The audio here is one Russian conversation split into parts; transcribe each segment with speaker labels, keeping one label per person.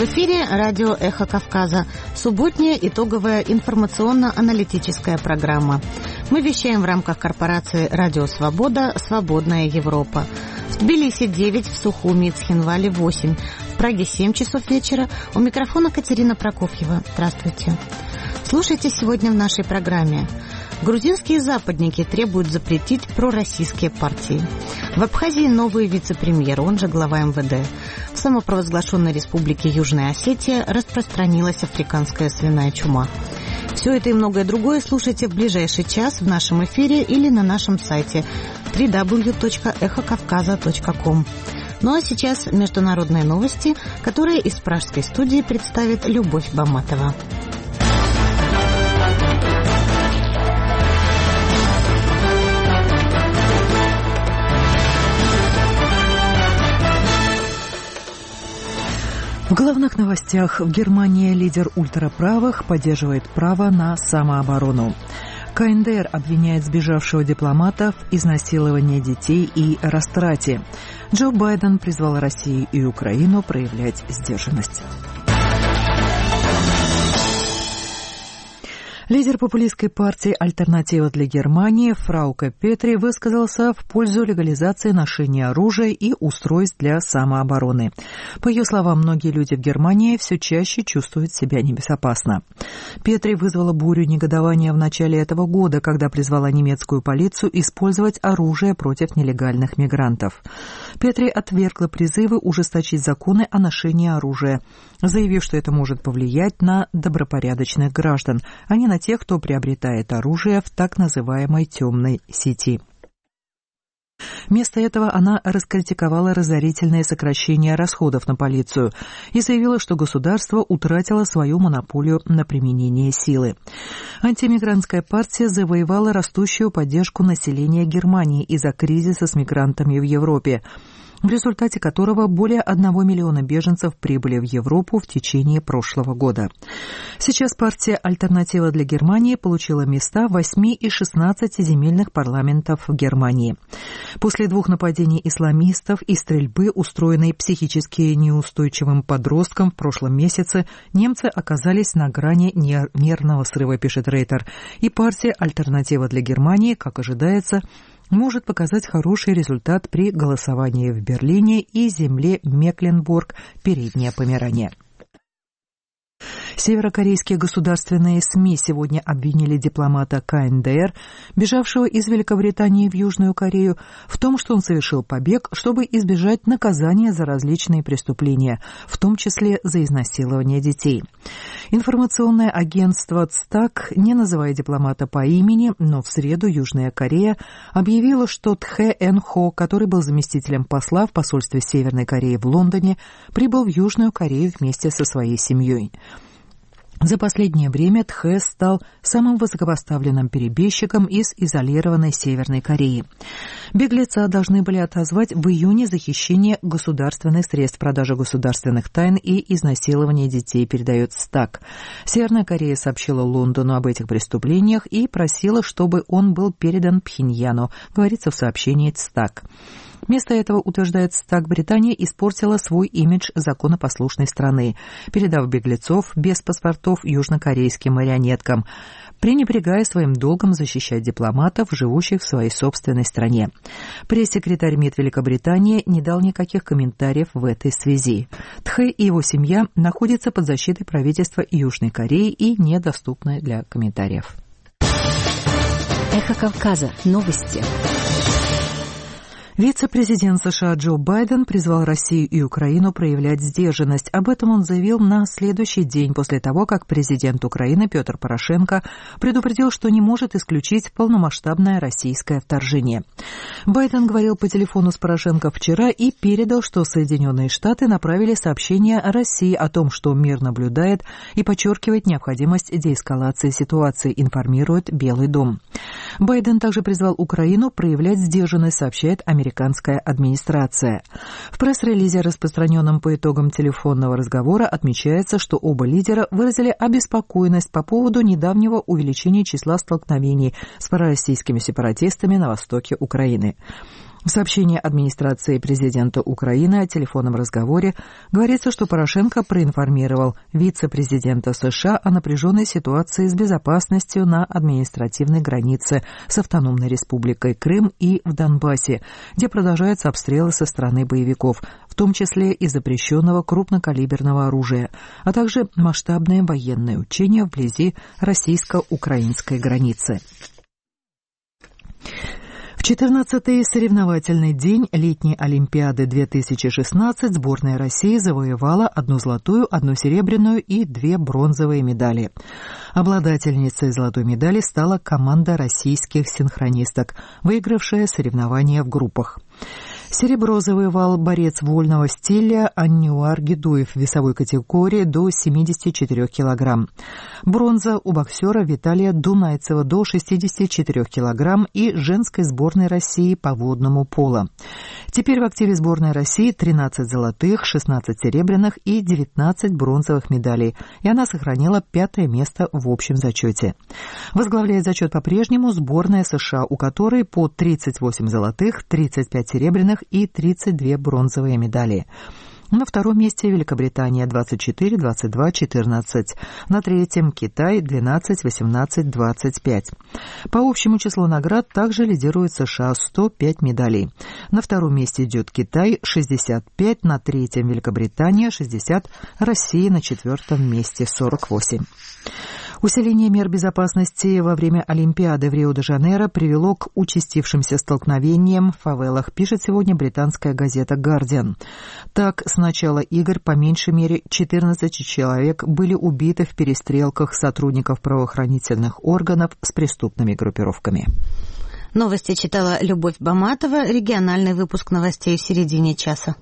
Speaker 1: эфире радио «Эхо Кавказа», субботняя итоговая информационно-аналитическая программа. Мы вещаем в рамках корпорации «Радио Свобода. Свободная Европа». В Тбилиси 9, в Сухуми и Цхинвале 8, в Праге 7 часов вечера. У микрофона Катерина Прокофьева. Здравствуйте. Слушайте сегодня в нашей программе. Грузинские западники требуют запретить пророссийские партии. В Абхазии новый вице-премьер, он же глава МВД. В самопровозглашенной республике Южная Осетия распространилась африканская свиная чума. Все это и многое другое слушайте в ближайший час в нашем эфире или на нашем сайте www.эхокавказа.ком. Ну а сейчас международные новости, которые из пражской студии представит Любовь Баматова.
Speaker 2: В главных новостях: в Германии лидер ультраправых поддерживает право на самооборону. КНДР обвиняет сбежавшего дипломата в изнасиловании детей и растрате. Джо Байден призвал Россию и Украину проявлять сдержанность. Лидер популистской партии «Альтернатива для Германии» Фрауке Петри высказался в пользу легализации ношения оружия и устройств для самообороны. По ее словам, многие люди в Германии все чаще чувствуют себя небезопасно. Петри вызвала бурю негодования в начале этого года, когда призвала немецкую полицию использовать оружие против нелегальных мигрантов. Петри отвергла призывы ужесточить законы о ношении оружия, заявив, что это может повлиять на добропорядочных граждан, а не на тех, кто приобретает оружие в так называемой темной сети. Вместо этого она раскритиковала разорительное сокращение расходов на полицию и заявила, что государство утратило свою монополию на применение силы. Антимигрантская партия завоевала растущую поддержку населения Германии из-за кризиса с мигрантами в Европе, в результате которого более 1 миллиона беженцев прибыли в Европу в течение прошлого года. Сейчас партия «Альтернатива для Германии» получила места в 8 из 16 земельных парламентов в Германии. После 2 нападений исламистов и стрельбы, устроенной психически неустойчивым подростком в прошлом месяце, немцы оказались на грани нервного срыва, пишет Рейтер, и партия «Альтернатива для Германии», как ожидается, может показать хороший результат при голосовании в Берлине и земле Мекленбург, Переднее Померание. Северокорейские государственные СМИ сегодня обвинили дипломата КНДР, бежавшего из Великобритании в Южную Корею, в том, что он совершил побег, чтобы избежать наказания за различные преступления, в том числе за изнасилование детей. Информационное агентство ЦТАК, не называя дипломата по имени, но в среду Южная Корея объявила, что Тхэ Эн Хо, который был заместителем посла в посольстве Северной Кореи в Лондоне, прибыл в Южную Корею вместе со своей семьей. За последнее время Тхэ стал самым высокопоставленным перебежчиком из изолированной Северной Кореи. Беглеца должны были отозвать в июне за хищение государственных средств, продажу государственных тайн и изнасилование детей, передает СТАК. Северная Корея сообщила Лондону об этих преступлениях и просила, чтобы он был передан Пхеньяну, говорится в сообщении СТАК. Вместо этого, утверждает СТАК, Британия испортила свой имидж законопослушной страны, передав беглецов без паспортов южнокорейским марионеткам, пренебрегая своим долгом защищать дипломатов, живущих в своей собственной стране. Пресс-секретарь МИД Великобритании не дал никаких комментариев в этой связи. Тхэ и его семья находятся под защитой правительства Южной Кореи и недоступны для комментариев.
Speaker 3: Эхо Кавказа. Новости.
Speaker 2: Вице-президент США Джо Байден призвал Россию и Украину проявлять сдержанность. Об этом он заявил на следующий день после того, как президент Украины Петр Порошенко предупредил, что не может исключить полномасштабное российское вторжение. Байден говорил по телефону с Порошенко вчера и передал, что Соединенные Штаты направили сообщение России о том, что мир наблюдает, и подчеркивает необходимость деэскалации ситуации, информирует Белый дом. Байден также призвал Украину проявлять сдержанность, сообщает американская администрация. В пресс-релизе, распространенном по итогам телефонного разговора, отмечается, что оба лидера выразили обеспокоенность по поводу недавнего увеличения числа столкновений с пророссийскими сепаратистами на востоке Украины. В сообщении администрации президента Украины о телефонном разговоре говорится, что Порошенко проинформировал вице-президента США о напряженной ситуации с безопасностью на административной границе с Автономной Республикой Крым и в Донбассе, где продолжаются обстрелы со стороны боевиков, в том числе и запрещенного крупнокалиберного оружия, а также масштабные военные учения вблизи российско-украинской границы. В 14-й соревновательный день летней Олимпиады 2016 сборная России завоевала 1 золотую, 1 серебряную и 2 бронзовые медали. Обладательницей золотой медали стала команда российских синхронисток, выигравшая соревнования в группах. Серебро завоевал борец вольного стиля Анниуар Гедуев в весовой категории до 74 килограмм. Бронза у боксера Виталия Дунайцева до 64 килограмм и женской сборной России по водному поло. Теперь в активе сборной России 13 золотых, 16 серебряных и 19 бронзовых медалей, и она сохранила 5-е место в общем зачете. Возглавляет зачет по-прежнему сборная США, у которой по 38 золотых, 35 серебряных и 32 бронзовые медали. На втором месте Великобритания 24, 22, 14. На третьем Китай 12, 18, 25. По общему числу наград также лидирует США 105 медалей. На втором месте идет Китай 65, на третьем Великобритания 60, Россия на четвертом месте 48. Усиление мер безопасности во время Олимпиады в Рио-де-Жанейро привело к участившимся столкновениям в фавелах, пишет сегодня британская газета «Гардиан». Так, с начала игр по меньшей мере 14 человек были убиты в перестрелках сотрудников правоохранительных органов с преступными группировками.
Speaker 1: Новости читала Любовь Баматова. Региональный выпуск новостей в середине часа.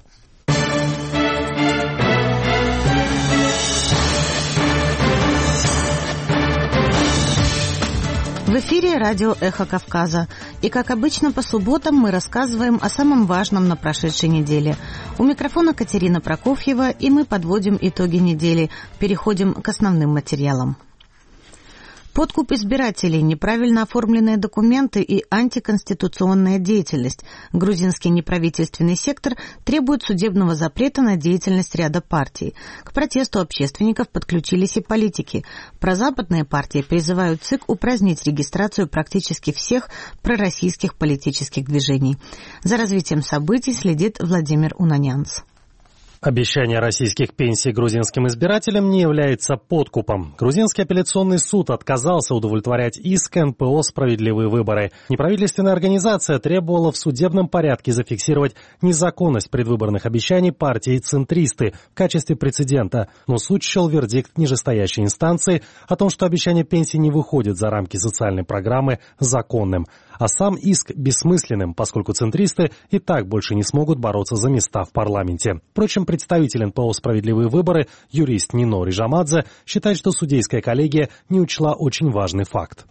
Speaker 1: В эфире радио «Эхо Кавказа». И, как обычно, по субботам мы рассказываем о самом важном на прошедшей неделе. У микрофона Катерина Прокофьева, и мы подводим итоги недели. Переходим к основным материалам. Подкуп избирателей, неправильно оформленные документы и антиконституционная деятельность. Грузинский неправительственный сектор требует судебного запрета на деятельность ряда партий. К протесту общественников подключились и политики. Прозападные партии призывают ЦИК упразднить регистрацию практически всех пророссийских политических движений. За развитием событий следит Владимир Унанянц.
Speaker 4: Обещание российских пенсий грузинским избирателям не является подкупом. Грузинский апелляционный суд отказался удовлетворять иск НПО «Справедливые выборы». Неправительственная организация требовала в судебном порядке зафиксировать незаконность предвыборных обещаний партии «Центристы» в качестве прецедента, но суд счел вердикт нижестоящей инстанции о том, что обещание пенсий не выходит за рамки социальной программы, законным. А сам иск бессмысленным, поскольку центристы и так больше не смогут бороться за места в парламенте. Впрочем, представитель НПО «Справедливые выборы», юрист Нино Рижамадзе, считает, что судейская коллегия не учла очень важный факт.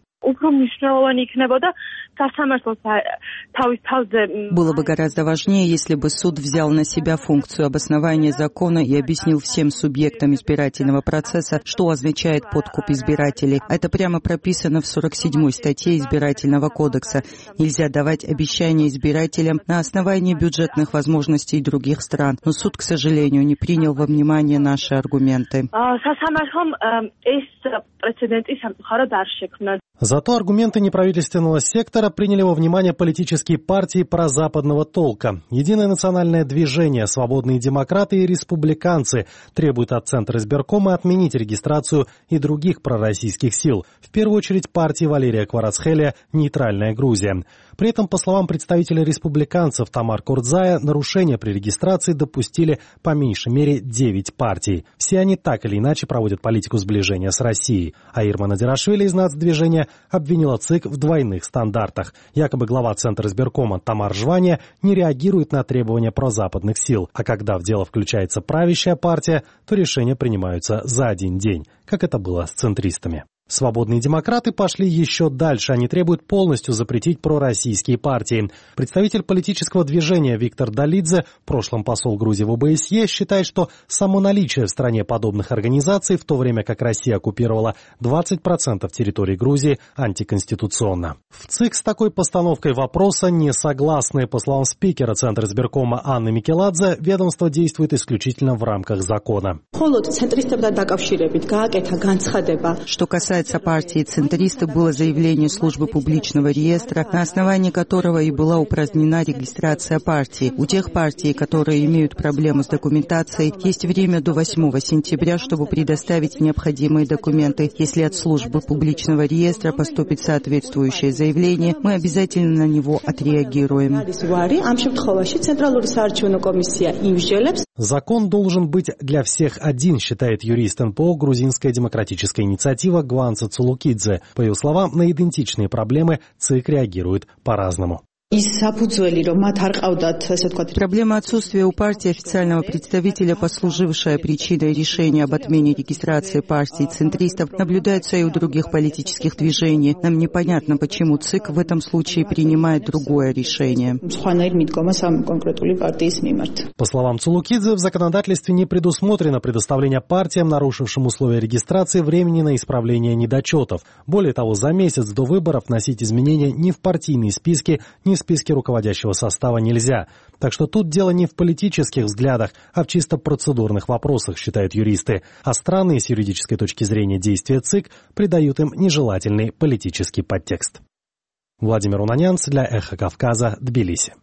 Speaker 5: Было бы гораздо важнее, если бы суд взял на себя функцию обоснования закона и объяснил всем субъектам избирательного процесса, что означает подкуп избирателей. Это прямо прописано в 47-й статье Избирательного кодекса. Нельзя давать обещания избирателям на основании бюджетных возможностей других стран. Но суд, к сожалению, не принял во внимание наши аргументы.
Speaker 4: Зато аргументы неправительственного сектора приняли во внимание политические партии прозападного толка. Единое национальное движение, свободные демократы и республиканцы требуют от Центра избиркома отменить регистрацию и других пророссийских сил, в первую очередь партии Валерия Кварацхелия «Нейтральная Грузия». При этом, по словам представителя республиканцев Тамар Курдзая, нарушения при регистрации допустили по меньшей мере 9 партий. Все они так или иначе проводят политику сближения с Россией. А Ирма Надирашвили из нацдвижения обвинила ЦИК в двойных стандартах. Якобы глава Центра избиркома Тамар Жвания не реагирует на требования прозападных сил, а когда в дело включается правящая партия, то решения принимаются за один день, как это было с центристами. Свободные демократы пошли еще дальше. Они требуют полностью запретить пророссийские партии. Представитель политического движения Виктор Долидзе, в прошлом посол Грузии в ОБСЕ, считает, что само наличие в стране подобных организаций, в то время как Россия оккупировала 20% территории Грузии, антиконституционно. В ЦИК с такой постановкой вопроса не согласны. По словам спикера Центра избиркома Анны Микеладзе, ведомство действует исключительно в рамках закона.
Speaker 5: Что касается партии центристов, было заявление службы публичного реестра, на основании которого и была упразднена регистрация партии. У тех партий, которые имеют проблемы с документацией, есть время до 8 сентября, чтобы предоставить необходимые документы. Если от службы публичного реестра поступит соответствующее заявление, мы обязательно на него отреагируем.
Speaker 4: Закон должен быть для всех один, считает юрист НПО «Грузинская демократическая инициатива» Гванца Цулукидзе. По ее словам, на идентичные проблемы ЦИК реагирует по-разному.
Speaker 5: Проблема отсутствия у партии официального представителя, послужившая причиной решения об отмене регистрации партии центристов, наблюдается и у других политических движений. Нам непонятно, почему ЦИК в этом случае принимает другое решение.
Speaker 4: По словам Цулукидзе, в законодательстве не предусмотрено предоставление партиям, нарушившим условия регистрации, времени на исправление недочетов. Более того, за месяц до выборов вносить изменения ни в партийные списки, ни в списке руководящего состава нельзя. Так что тут дело не в политических взглядах, а в чисто процедурных вопросах, считают юристы. А странные с юридической точки зрения действия ЦИК придают им нежелательный политический подтекст. Владимир Унанянц для «Эхо Кавказа», Тбилиси.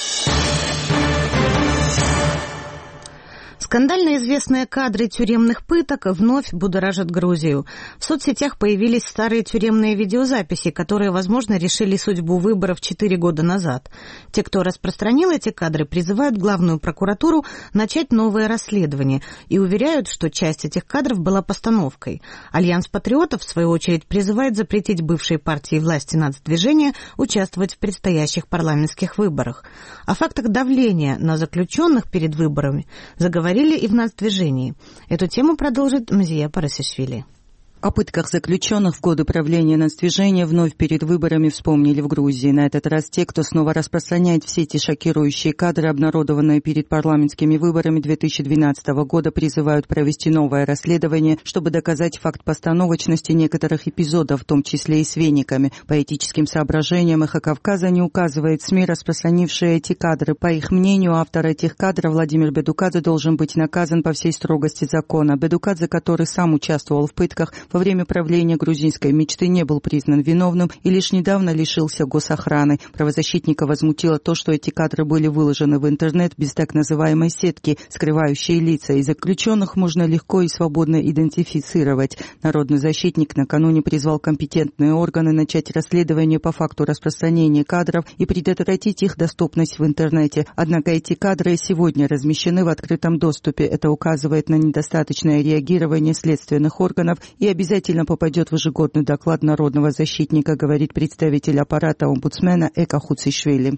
Speaker 1: Скандально известные кадры тюремных пыток вновь будоражат Грузию. В соцсетях появились старые тюремные видеозаписи, которые, возможно, решили судьбу выборов 4 года назад. Те, кто распространил эти кадры, призывают главную прокуратуру начать новое расследование и уверяют, что часть этих кадров была постановкой. Альянс патриотов, в свою очередь, призывает запретить бывшей партии власти нацдвижения участвовать в предстоящих парламентских выборах. О фактах давления на заключенных перед выборами заговорили и в нацдвижении. Эту тему продолжит Мзия Парасишвили.
Speaker 5: О пытках заключенных в годы правления нацдвижения вновь перед выборами вспомнили в Грузии. На этот раз те, кто снова распространяет все эти шокирующие кадры, обнародованные перед парламентскими выборами 2012 года, призывают провести новое расследование, чтобы доказать факт постановочности некоторых эпизодов, в том числе и с вениками. По этическим соображениям «Эхо Кавказа» не указывает СМИ, распространившие эти кадры. По их мнению, автор этих кадров Владимир Бедукадзе должен быть наказан по всей строгости закона. Бедукадзе, который сам участвовал в пытках, во время правления грузинской мечты не был признан виновным и лишь недавно лишился госохраны. Правозащитника возмутило то, что эти кадры были выложены в интернет без так называемой сетки, скрывающей лица, и заключенных можно легко и свободно идентифицировать. Народный защитник накануне призвал компетентные органы начать расследование по факту распространения кадров и предотвратить их доступность в интернете. Однако эти кадры сегодня размещены в открытом доступе. Это указывает на недостаточное реагирование следственных органов и обязательно попадет в ежегодный доклад народного защитника, говорит представитель аппарата омбудсмена Эка Хуцишвили.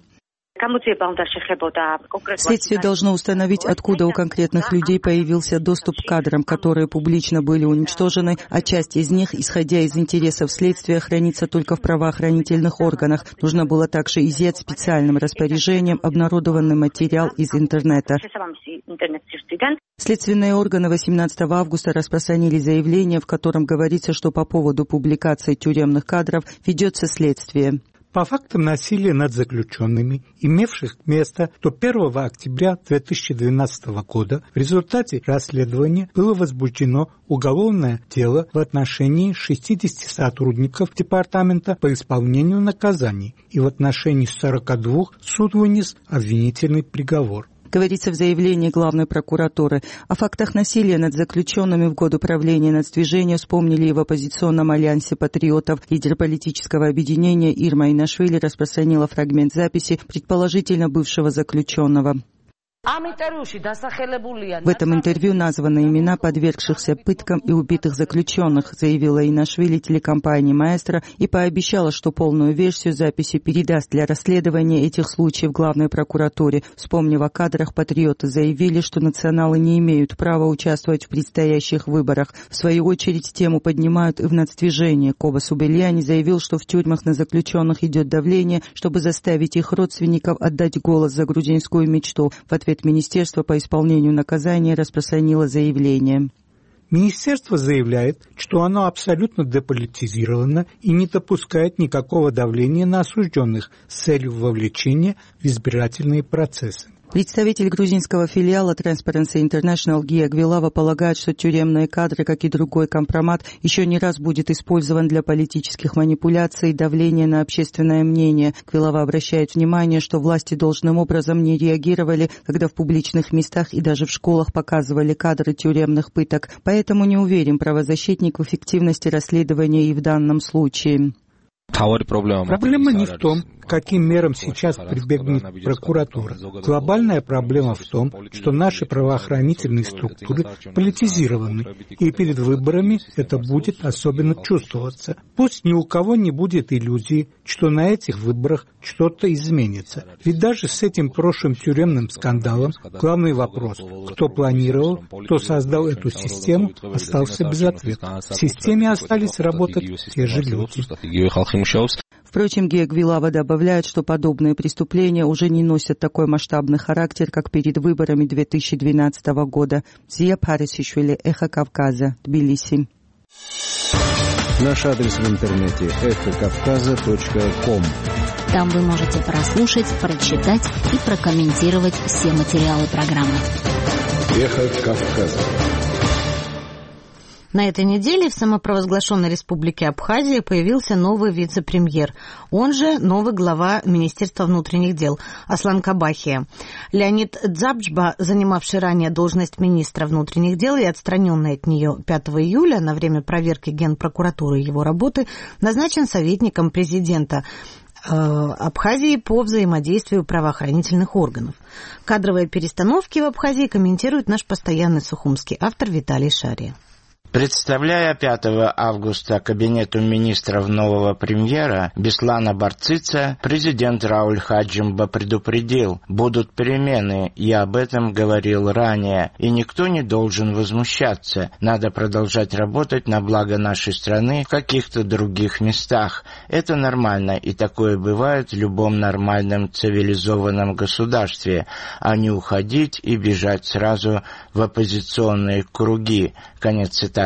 Speaker 5: Следствие должно установить, откуда у конкретных людей появился доступ к кадрам, которые публично были уничтожены, а часть из них, исходя из интересов следствия, хранится только в правоохранительных органах. Нужно было также изъять специальным распоряжением обнародованный материал из интернета. Следственные органы 18 августа распространили заявление, в котором говорится, что по поводу публикации тюремных кадров ведется следствие.
Speaker 6: По фактам насилия над заключенными, имевших место до 1 октября 2012 года, в результате расследования было возбуждено уголовное дело в отношении 60 сотрудников Департамента по исполнению наказаний, и в отношении 42 суд вынес обвинительный приговор.
Speaker 5: Говорится в заявлении главной прокуратуры. О фактах насилия над заключенными в годы правления нацдвижения вспомнили и в оппозиционном альянсе патриотов. Лидер политического объединения Ирма Инашвили распространила фрагмент записи предположительно бывшего заключенного. В этом интервью названы имена подвергшихся пыткам и убитых заключенных, заявила Инашвили телекомпании «Маэстро» и пообещала, что полную версию записи передаст для расследования этих случаев главной прокуратуре. Вспомнив о кадрах, патриоты заявили, что националы не имеют права участвовать в предстоящих выборах. В свою очередь тему поднимают и в нацдвижении. Коба Субельяни заявил, что в тюрьмах на заключенных идет давление, чтобы заставить их родственников отдать голос за грузинскую мечту. В ответ Министерство по исполнению наказания распространило заявление.
Speaker 6: Министерство заявляет, что оно абсолютно деполитизировано и не допускает никакого давления на осужденных с целью вовлечения в избирательные процессы.
Speaker 5: Представитель грузинского филиала Transparency International Гия Гвилава полагает, что тюремные кадры, как и другой компромат, еще не раз будет использован для политических манипуляций и давления на общественное мнение. Гвилава обращает внимание, что власти должным образом не реагировали, когда в публичных местах и даже в школах показывали кадры тюремных пыток. Поэтому не уверен правозащитник в эффективности расследования и в данном случае.
Speaker 6: Проблема не в том, к каким мерам сейчас прибегнет прокуратура. Глобальная проблема в том, что наши правоохранительные структуры политизированы, и перед выборами это будет особенно чувствоваться. Пусть ни у кого не будет иллюзии, что на этих выборах что-то изменится. Ведь даже с этим прошлым тюремным скандалом главный вопрос, кто планировал, кто создал эту систему, остался без ответа. В системе остались работать те же люди.
Speaker 5: Впрочем, Гия Гвилава добавляет, что подобные преступления уже не носят такой масштабный характер, как перед выборами 2012 года. Зия Парисишвили, Эхо Кавказа, Тбилиси.
Speaker 7: Наш адрес в интернете эхокавказа.ком.
Speaker 3: Там вы можете прослушать, прочитать и прокомментировать все материалы программы.
Speaker 7: Эхо Кавказа.
Speaker 1: На этой неделе в самопровозглашенной республике Абхазия появился новый вице-премьер, он же новый глава Министерства внутренних дел Аслан Кабахия. Леонид Дзабджба, занимавший ранее должность министра внутренних дел и отстраненный от нее 5 июля на время проверки Генпрокуратуры его работы, назначен советником президента Абхазии по взаимодействию правоохранительных органов. Кадровые перестановки в Абхазии комментирует наш постоянный сухумский автор Виталий Шария.
Speaker 8: Представляя 5 августа кабинету министров нового премьера Беслана Барцица, президент Рауль Хаджимба предупредил: будут перемены, я об этом говорил ранее, и никто не должен возмущаться. Надо продолжать работать на благо нашей страны в каких-то других местах. Это нормально, и такое бывает в любом нормальном цивилизованном государстве, а не уходить и бежать сразу в оппозиционные круги. Конец цитаты.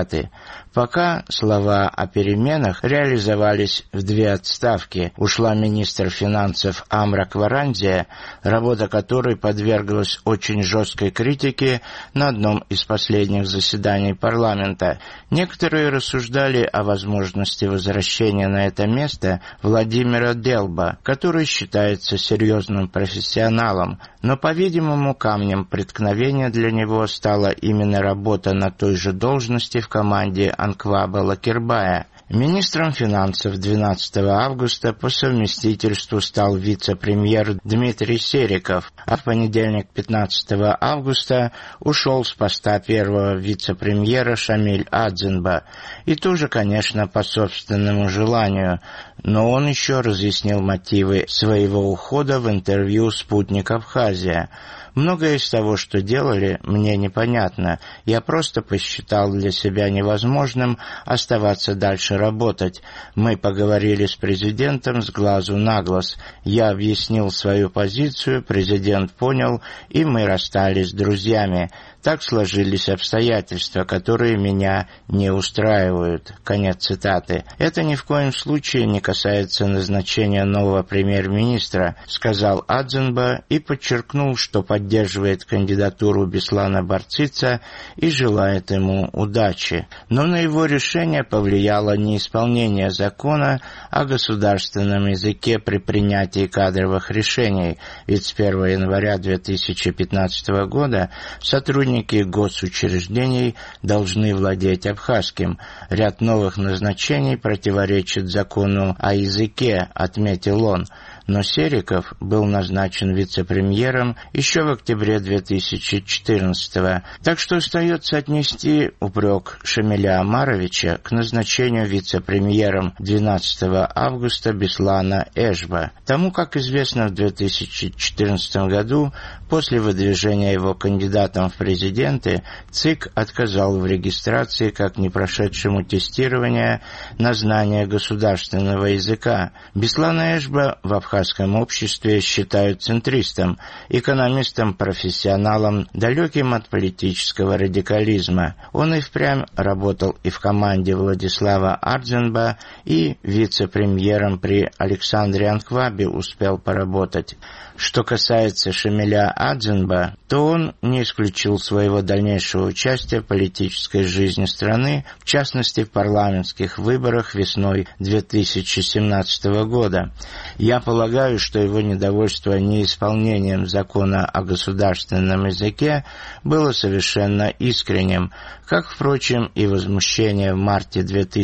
Speaker 8: Пока слова о переменах реализовались в 2 отставки. Ушла министр финансов Амра Кваранзия, работа которой подверглась очень жесткой критике на одном из последних заседаний парламента. Некоторые рассуждали о возможности возвращения на это место Владимира Делба, который считается серьезным профессионалом, но, по-видимому, камнем преткновения для него стала именно работа на той же должности в команде Анкваба Лакирбая. Министром финансов 12 августа по совместительству стал вице-премьер Дмитрий Сериков, а в понедельник 15 августа ушел с поста первого вице-премьера Шамиль Адзенба. И тоже, конечно, по собственному желанию, но он еще разъяснил мотивы своего ухода в интервью «Спутник Абхазия». Многое из того, что делали, мне непонятно. Я просто посчитал для себя невозможным оставаться дальше работать. Мы поговорили с президентом с глазу на глаз. Я объяснил свою позицию, президент понял, и мы расстались с друзьями. Так сложились обстоятельства, которые меня не устраивают. Конец цитаты. Это ни в коем случае не касается назначения нового премьер-министра, сказал Адзенба и подчеркнул, что поддерживает кандидатуру Беслана Барцица и желает ему удачи. Но на его решение повлияло не исполнение закона о государственном языке при принятии кадровых решений, ведь с 1 января 2015 года сотрудники госучреждений должны владеть абхазским. Ряд новых назначений противоречит закону о языке, отметил он. но Сериков был назначен вице-премьером еще в октябре 2014-го, так что остается отнести упрек Шамиля Омаровича к назначению вице-премьером 12 августа Беслана Эшба. Тому, как известно, в 2014 году, после выдвижения его кандидатом в президенты, ЦИК отказал в регистрации как не прошедшему тестирование на знание государственного языка. Беслана Эшба в абхазском обществе считают центристом, экономистом-профессионалом, далеким от политического радикализма. Он и впрямь работал и в команде Владислава Ардзенба, и вице-премьером при Александре Анквабе успел поработать. Что касается Шамиля Ардзенба, то он не исключил своего дальнейшего участия в политической жизни страны, в частности в парламентских выборах весной 2017 года. Я полагаю, что его недовольство неисполнением закона о государственном языке было совершенно искренним, как, впрочем, и возмущение в марте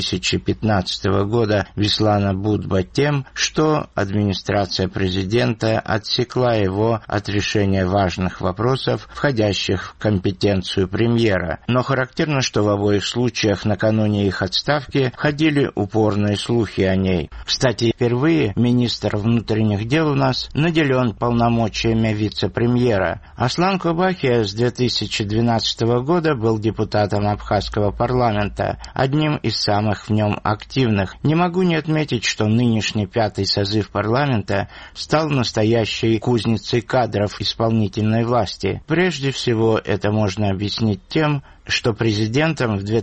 Speaker 8: 2015 года Беслана Будба тем, что администрация президента отсекла его от решения важных вопросов, входящих в компетенцию премьера. Но характерно, что в обоих случаях накануне их отставки ходили упорные слухи о ней. Кстати, впервые министр внутренних дел у нас наделен полномочиями вице-премьера. Аслан Кобахия с 2012 года был депутатом Абхазского парламента, одним из самых в нем активных. Не могу не отметить, что нынешний 5-й созыв парламента стал настоящей кузницей кадров исполнительной власти. Прежде всего, это можно объяснить тем, что президентом в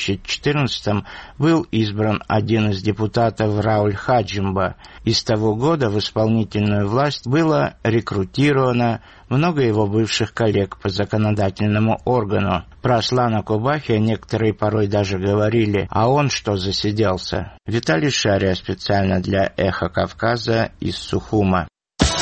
Speaker 8: 2014-м был избран один из депутатов Рауль Хаджимба. И с того года в исполнительную власть было рекрутировано много его бывших коллег по законодательному органу. Про Аслана Кобахия некоторые порой даже говорили: а он что засиделся? Виталий Шария специально для «Эхо Кавказа» из Сухума.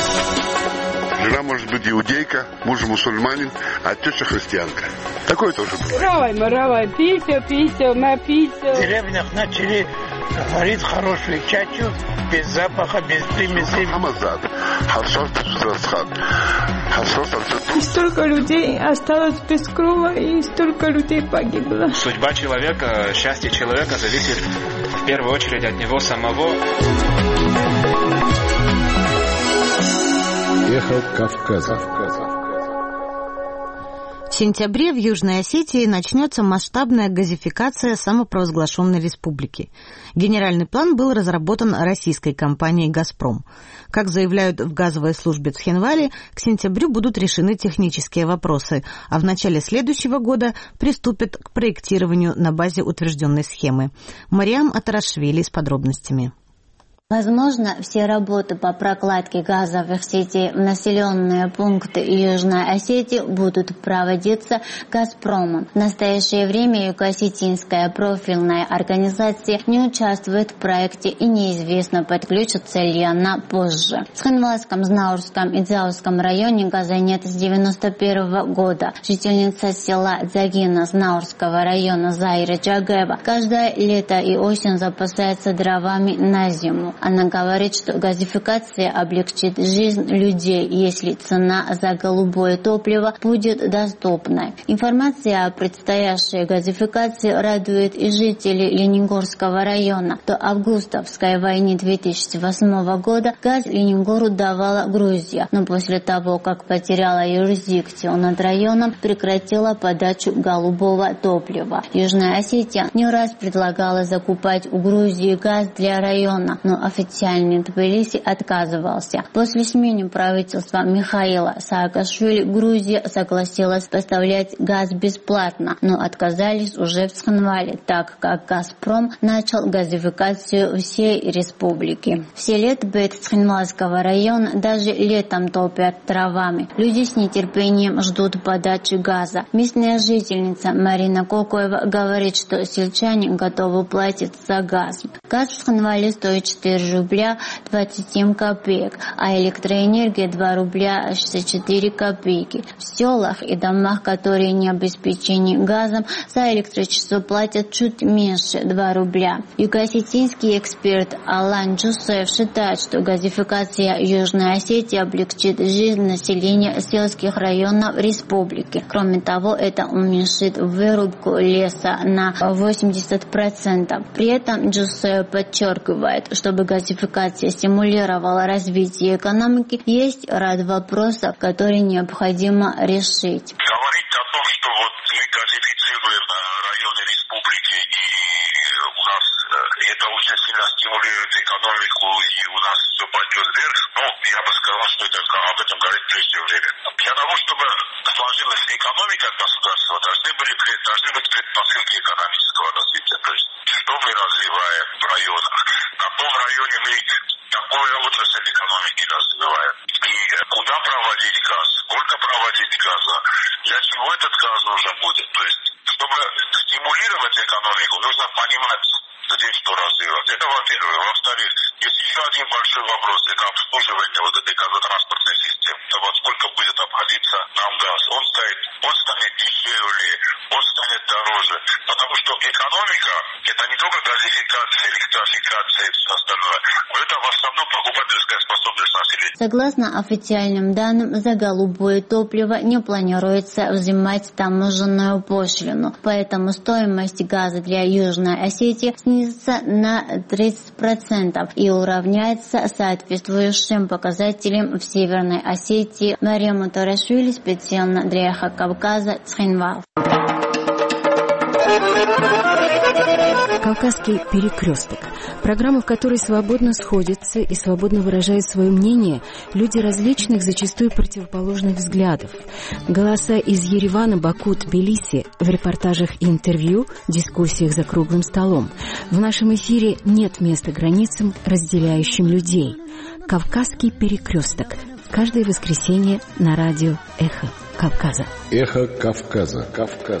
Speaker 9: Жена может быть иудейка, муж мусульманин, а теща христианка. Такое тоже бывает.
Speaker 10: Равай, пися, на пися.
Speaker 11: В деревнях начали варить хорошую чачу, без запаха, без примесей.
Speaker 10: И столько людей осталось без крова, и столько людей погибло.
Speaker 12: Судьба человека, счастье человека зависит в первую очередь от него самого.
Speaker 7: Эхо Кавказа.
Speaker 1: В сентябре в Южной Осетии начнется масштабная газификация самопровозглашенной республики. Генеральный план был разработан российской компанией «Газпром». Как заявляют в газовой службе Цхинвали, к сентябрю будут решены технические вопросы, а в начале следующего года приступят к проектированию на базе утвержденной схемы. Мариам Атарашвили с подробностями.
Speaker 13: Возможно, все работы по прокладке газовых сетей в населенные пункты Южной Осетии будут проводиться «Газпромом». В настоящее время Юго-Осетинская профильная организация не участвует в проекте и неизвестно, подключится ли она позже. В Цхинвальском, Знаурском и Дзяуском районе газа нет с 1991 года. Жительница села Дзагина Знаурского района Заира Джагаева каждое лето и осень запасается дровами на зиму. Она говорит, что газификация облегчит жизнь людей, если цена за голубое топливо будет доступной. Информация о предстоящей газификации радует и жителей Лениногорского района. До августовской войны 2008 года газ Лениногору давала Грузия, но после того, как потеряла юрисдикцию над районом, прекратила подачу голубого топлива. Южная Осетия не раз предлагала закупать у Грузии газ для района, но официальный Тбилиси отказывался. После смены правительства Михаила Саакашвили Грузия согласилась поставлять газ бесплатно, но отказались уже в Цхинвале, так как «Газпром» начал газификацию всей республики. В селе Тбет Цхинвальского района даже летом топят травами. Люди с нетерпением ждут подачи газа. Местная жительница Марина Кокоева говорит, что сельчане готовы платить за газ. Газ в Цхинвале стоит 4 рубля 27 копеек, а электроэнергия 2 рубля 64 копейки. В селах и домах, которые не обеспечены газом, за электричество платят чуть меньше 2 рубля. Юго-осетинский эксперт Алан Джусаев считает, что газификация Южной Осетии облегчит жизнь населения сельских районов республики. Кроме того, это уменьшит вырубку леса на 80%. При этом Джусаев подчеркивает, чтобы газификация стимулировала развитие экономики, есть ряд вопросов, которые необходимо решить.
Speaker 14: Говорить о том, что вот мы газифицируем районы республики, и у нас это очень сильно стимулирует экономику, и у нас все пойдет вверх, я бы сказал, что это об этом говорить прежде время. Для того, чтобы сложилась экономика государства, должны быть предпосылки экономического развития. То есть, что мы развиваем в районах, в каком районе мы какую отрасль экономики развиваем, и куда проводить газ, сколько проводить газа, для чего этот газ нужен будет. То есть, чтобы стимулировать экономику, нужно понимать, где что развивать. Это во-первых. Во-вторых, есть еще один большой вопрос, это обслуживание вот этой газотранспортной системы. Это вот сколько будет обходиться нам газ. Он станет дешевле, он станет дороже. Потому что экономика, это не только газификация, электрификация и все остальное. Это в основном покупательская способность населения.
Speaker 13: Согласно официальным данным, за голубое топливо не планируется взимать таможенную пошлину. Поэтому стоимость газа для Южной Осетии снизится на 30% и уравняется соответствующим показателям в Северной Осетии. Мария Мутарашвили, специально для Эхо Кавказа, Цхинвал.
Speaker 15: «Кавказский перекресток» – программа, в которой свободно сходятся и свободно выражают свое мнение люди различных, зачастую противоположных взглядов. Голоса из Еревана, Баку, Тбилиси в репортажах и интервью, дискуссиях за круглым столом. В нашем эфире нет места границам, разделяющим людей. «Кавказский перекресток» – каждое воскресенье на радио «Эхо Кавказа».
Speaker 7: «Эхо Кавказа».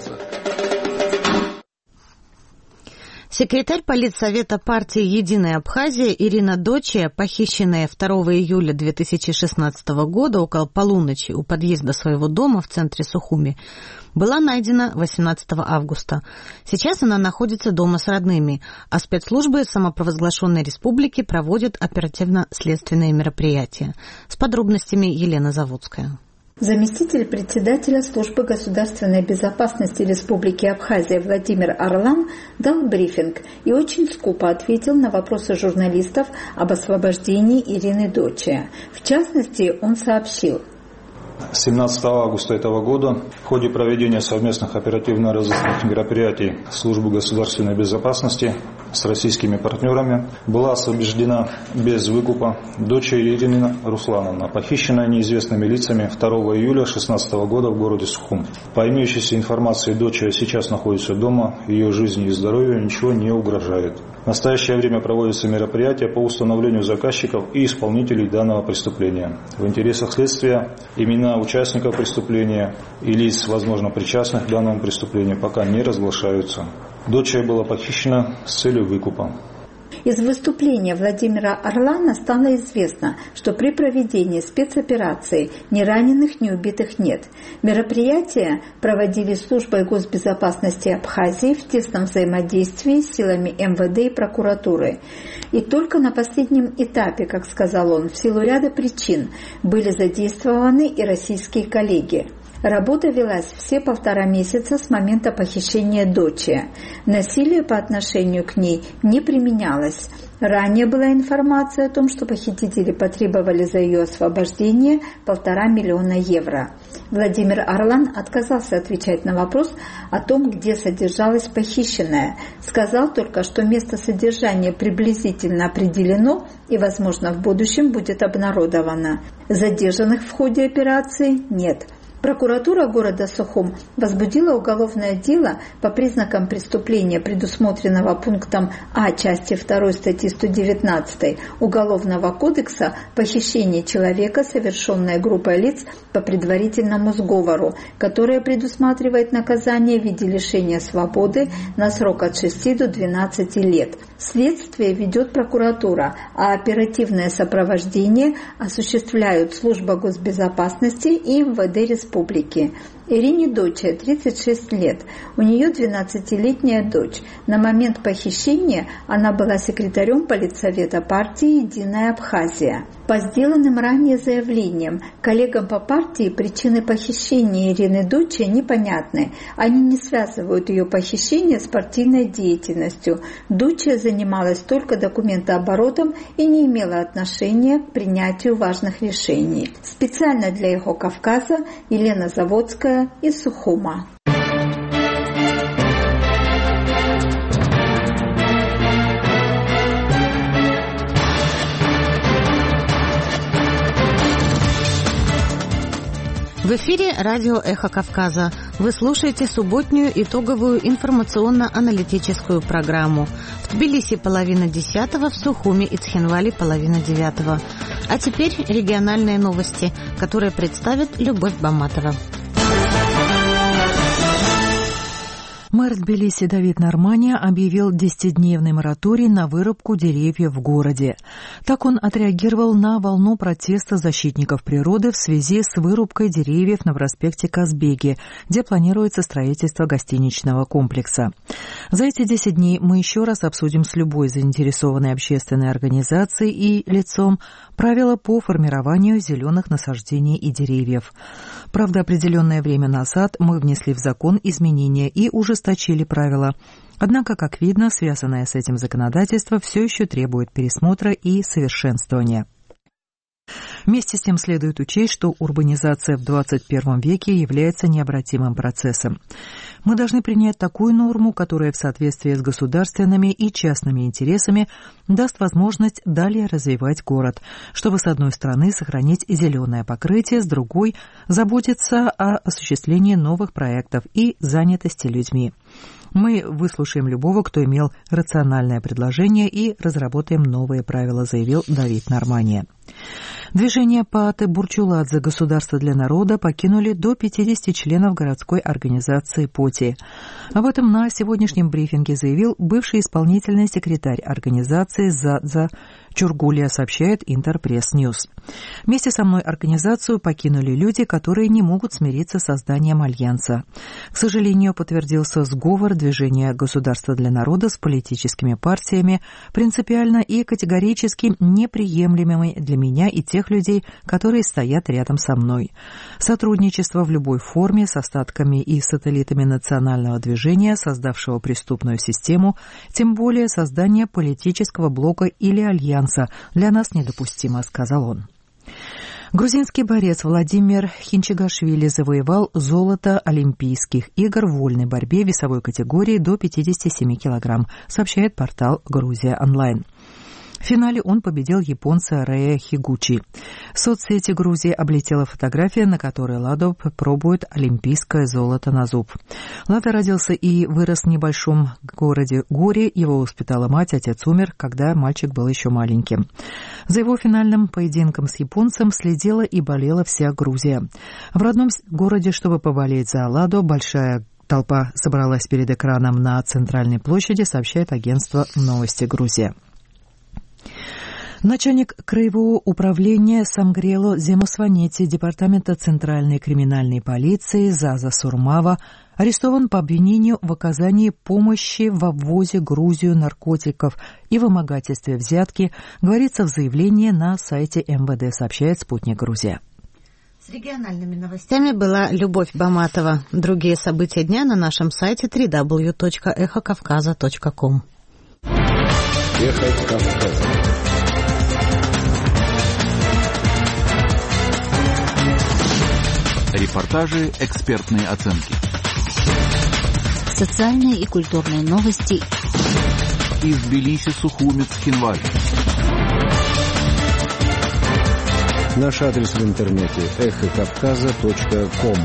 Speaker 1: Секретарь политсовета партии «Единая Абхазия» Ирина Дочия, похищенная 2 июля 2016 года около полуночи у подъезда своего дома в центре Сухуми, была найдена 18 августа. Сейчас она находится дома с родными, а спецслужбы самопровозглашенной республики проводят оперативно-следственные мероприятия. С подробностями Елена Заводская.
Speaker 16: Заместитель председателя службы государственной безопасности Республики Абхазия Владимир Орлан дал брифинг и очень скупо ответил на вопросы журналистов об освобождении Ирины Дочия. В частности, он сообщил:
Speaker 17: 17 августа этого года в ходе проведения совместных оперативно-розыскных мероприятий службы государственной безопасности с российскими партнерами была освобождена без выкупа дочь Ирина Руслановна, похищенная неизвестными лицами 2 июля 2016 года в городе Сухум. По имеющейся информации, дочь сейчас находится дома, ее жизни и здоровью ничего не угрожает. В настоящее время проводятся мероприятия по установлению заказчиков и исполнителей данного преступления. В интересах следствия имена участников преступления и лиц, возможно, причастных к данному преступлению, пока не разглашаются. Дочь была похищена с целью выкупа.
Speaker 16: Из выступления Владимира Орлана стало известно, что при проведении спецоперации ни раненых, ни убитых нет. Мероприятия проводили службой госбезопасности Абхазии в тесном взаимодействии с силами МВД и прокуратуры. И только на последнем этапе, как сказал он, в силу ряда причин были задействованы и российские коллеги. Работа велась все 1,5 месяца с момента похищения дочери. Насилие по отношению к ней не применялось. Ранее была информация о том, что похитители потребовали за ее освобождение 1,5 миллиона евро. Владимир Орлан отказался отвечать на вопрос о том, где содержалась похищенная. Сказал только, что место содержания приблизительно определено и, возможно, в будущем будет обнародовано. Задержанных в ходе операции нет. Прокуратура города Сухум возбудила уголовное дело по признакам преступления, предусмотренного пунктом А части 2 статьи 119 Уголовного кодекса «Похищение человека, совершенное группой лиц по предварительному сговору», которое предусматривает наказание в виде лишения свободы на срок от 6 до 12 лет. Следствие ведет прокуратура, а оперативное сопровождение осуществляют Служба госбезопасности и МВД Республики. Ирине Доче 36 лет. У нее 12-летняя дочь. На момент похищения она была секретарем политсовета партии «Единая Абхазия». По сделанным ранее заявлениям, коллегам по партии причины похищения Ирины Доче непонятны. Они не связывают ее похищение с партийной деятельностью. Доче занималась только документооборотом и не имела отношения к принятию важных решений. Специально для «Эхо Кавказа» Елена Заводская из Сухума.
Speaker 1: В эфире радио «Эхо Кавказа». Вы слушаете субботнюю итоговую информационно-аналитическую программу. В Тбилиси 9:30, в Сухуме и Цхинвале 8:30. А теперь региональные новости, которые представит Любовь Баматова.
Speaker 2: Мэр Тбилиси Давид Нормания объявил 10-дневный мораторий на вырубку деревьев в городе. Так он отреагировал на волну протеста защитников природы в связи с вырубкой деревьев на проспекте Казбеги, где планируется строительство гостиничного комплекса. За эти 10 дней мы еще раз обсудим с любой заинтересованной общественной организацией и лицом правила по формированию зеленых насаждений и деревьев. Правда, определенное время назад мы внесли в закон изменения и ужесточили правила. Однако, как видно, связанное с этим законодательство все еще требует пересмотра и совершенствования. Вместе с тем следует учесть, что урбанизация в 21 веке является необратимым процессом. Мы должны принять такую норму, которая в соответствии с государственными и частными интересами даст возможность далее развивать город, чтобы, с одной стороны, сохранить зеленое покрытие, с другой – заботиться о осуществлении новых проектов и занятости людьми. Мы выслушаем любого, кто имел рациональное предложение, и разработаем новые правила, заявил Давид Нормания. Движение Пааты Бурчуладзе «Государство для народа» покинули до 50 членов городской организации ПОТИ. Об этом на сегодняшнем брифинге заявил бывший исполнительный секретарь организации Задза Чургулия, сообщает Интерпресс-Ньюс. Вместе со мной организацию покинули люди, которые не могут смириться с созданием альянса. К сожалению, подтвердился сговор движения «Государство для народа» с политическими партиями, принципиально и категорически неприемлемыми для меня и тех людей, которые стоят рядом со мной. Сотрудничество в любой форме с остатками и сателлитами национального движения, создавшего преступную систему, тем более создание политического блока или альянса, для нас недопустимо, сказал он. Грузинский борец Владимир Хинчигашвили завоевал золото Олимпийских игр в вольной борьбе весовой категории до 57 килограмм, сообщает портал «Грузия онлайн». В финале он победил японца Рэя Хигучи. В соцсети Грузии облетела фотография, на которой Ладо пробует олимпийское золото на зуб. Ладо родился и вырос в небольшом городе Гори. Его воспитала мать, отец умер, когда мальчик был еще маленьким. За его финальным поединком с японцем следила и болела вся Грузия. В родном городе, чтобы поболеть за Ладо, большая толпа собралась перед экраном на центральной площади, сообщает агентство «Новости Грузия». Начальник краевого управления Самгрело Земосванети Департамента Центральной криминальной полиции Заза Сурмава арестован по обвинению в оказании помощи в обвозе Грузию наркотиков и вымогательстве взятки, говорится в заявлении на сайте МВД, сообщает «Спутник Грузия».
Speaker 1: С региональными новостями была Любовь Баматова. Другие события дня на нашем сайте www.эхокавказа.ком.
Speaker 7: Эхо Кавказа.
Speaker 18: Репортажи, экспертные оценки.
Speaker 3: Социальные и культурные новости.
Speaker 18: Из Тбилиси, Сухуми, Цхинвали.
Speaker 7: Наш адрес в интернете эхокавказа.ком.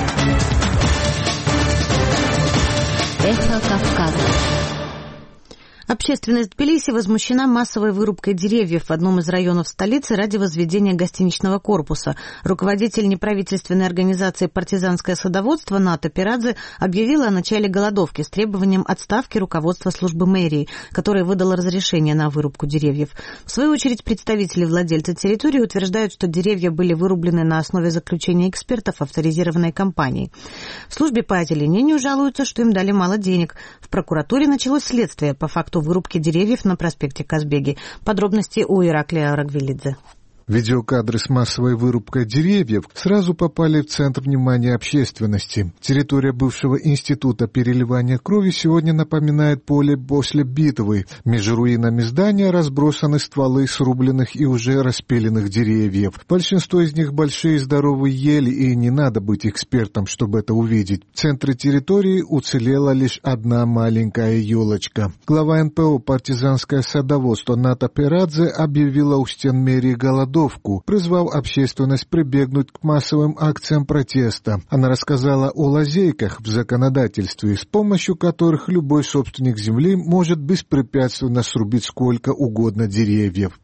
Speaker 3: Эхо Кавказа.
Speaker 1: Общественность Тбилиси возмущена массовой вырубкой деревьев в одном из районов столицы ради возведения гостиничного корпуса. Руководитель неправительственной организации «Партизанское садоводство» Ната Пирадзе объявила о начале голодовки с требованием отставки руководства службы мэрии, которое выдало разрешение на вырубку деревьев. В свою очередь, представители владельца территории утверждают, что деревья были вырублены на основе заключения экспертов авторизированной компании. В службе по озеленению жалуются, что им дали мало денег. В прокуратуре началось следствие по факту вырубки деревьев на проспекте Казбеги. Подробности у Ираклия Рагвелидзе.
Speaker 19: Видеокадры с массовой вырубкой деревьев сразу попали в центр внимания общественности. Территория бывшего института переливания крови сегодня напоминает поле после битвы. Между руинами здания разбросаны стволы срубленных и уже распиленных деревьев. Большинство из них большие здоровые ели, и не надо быть экспертом, чтобы это увидеть. В центре территории уцелела лишь одна маленькая елочка. Глава НПО «Партизанское садоводство» Ната Пирадзе объявила у стен мэрии голодовку, призвав общественность прибегнуть к массовым акциям протеста. Она рассказала о лазейках в законодательстве, с помощью которых любой собственник земли может беспрепятственно срубить сколько угодно деревьев.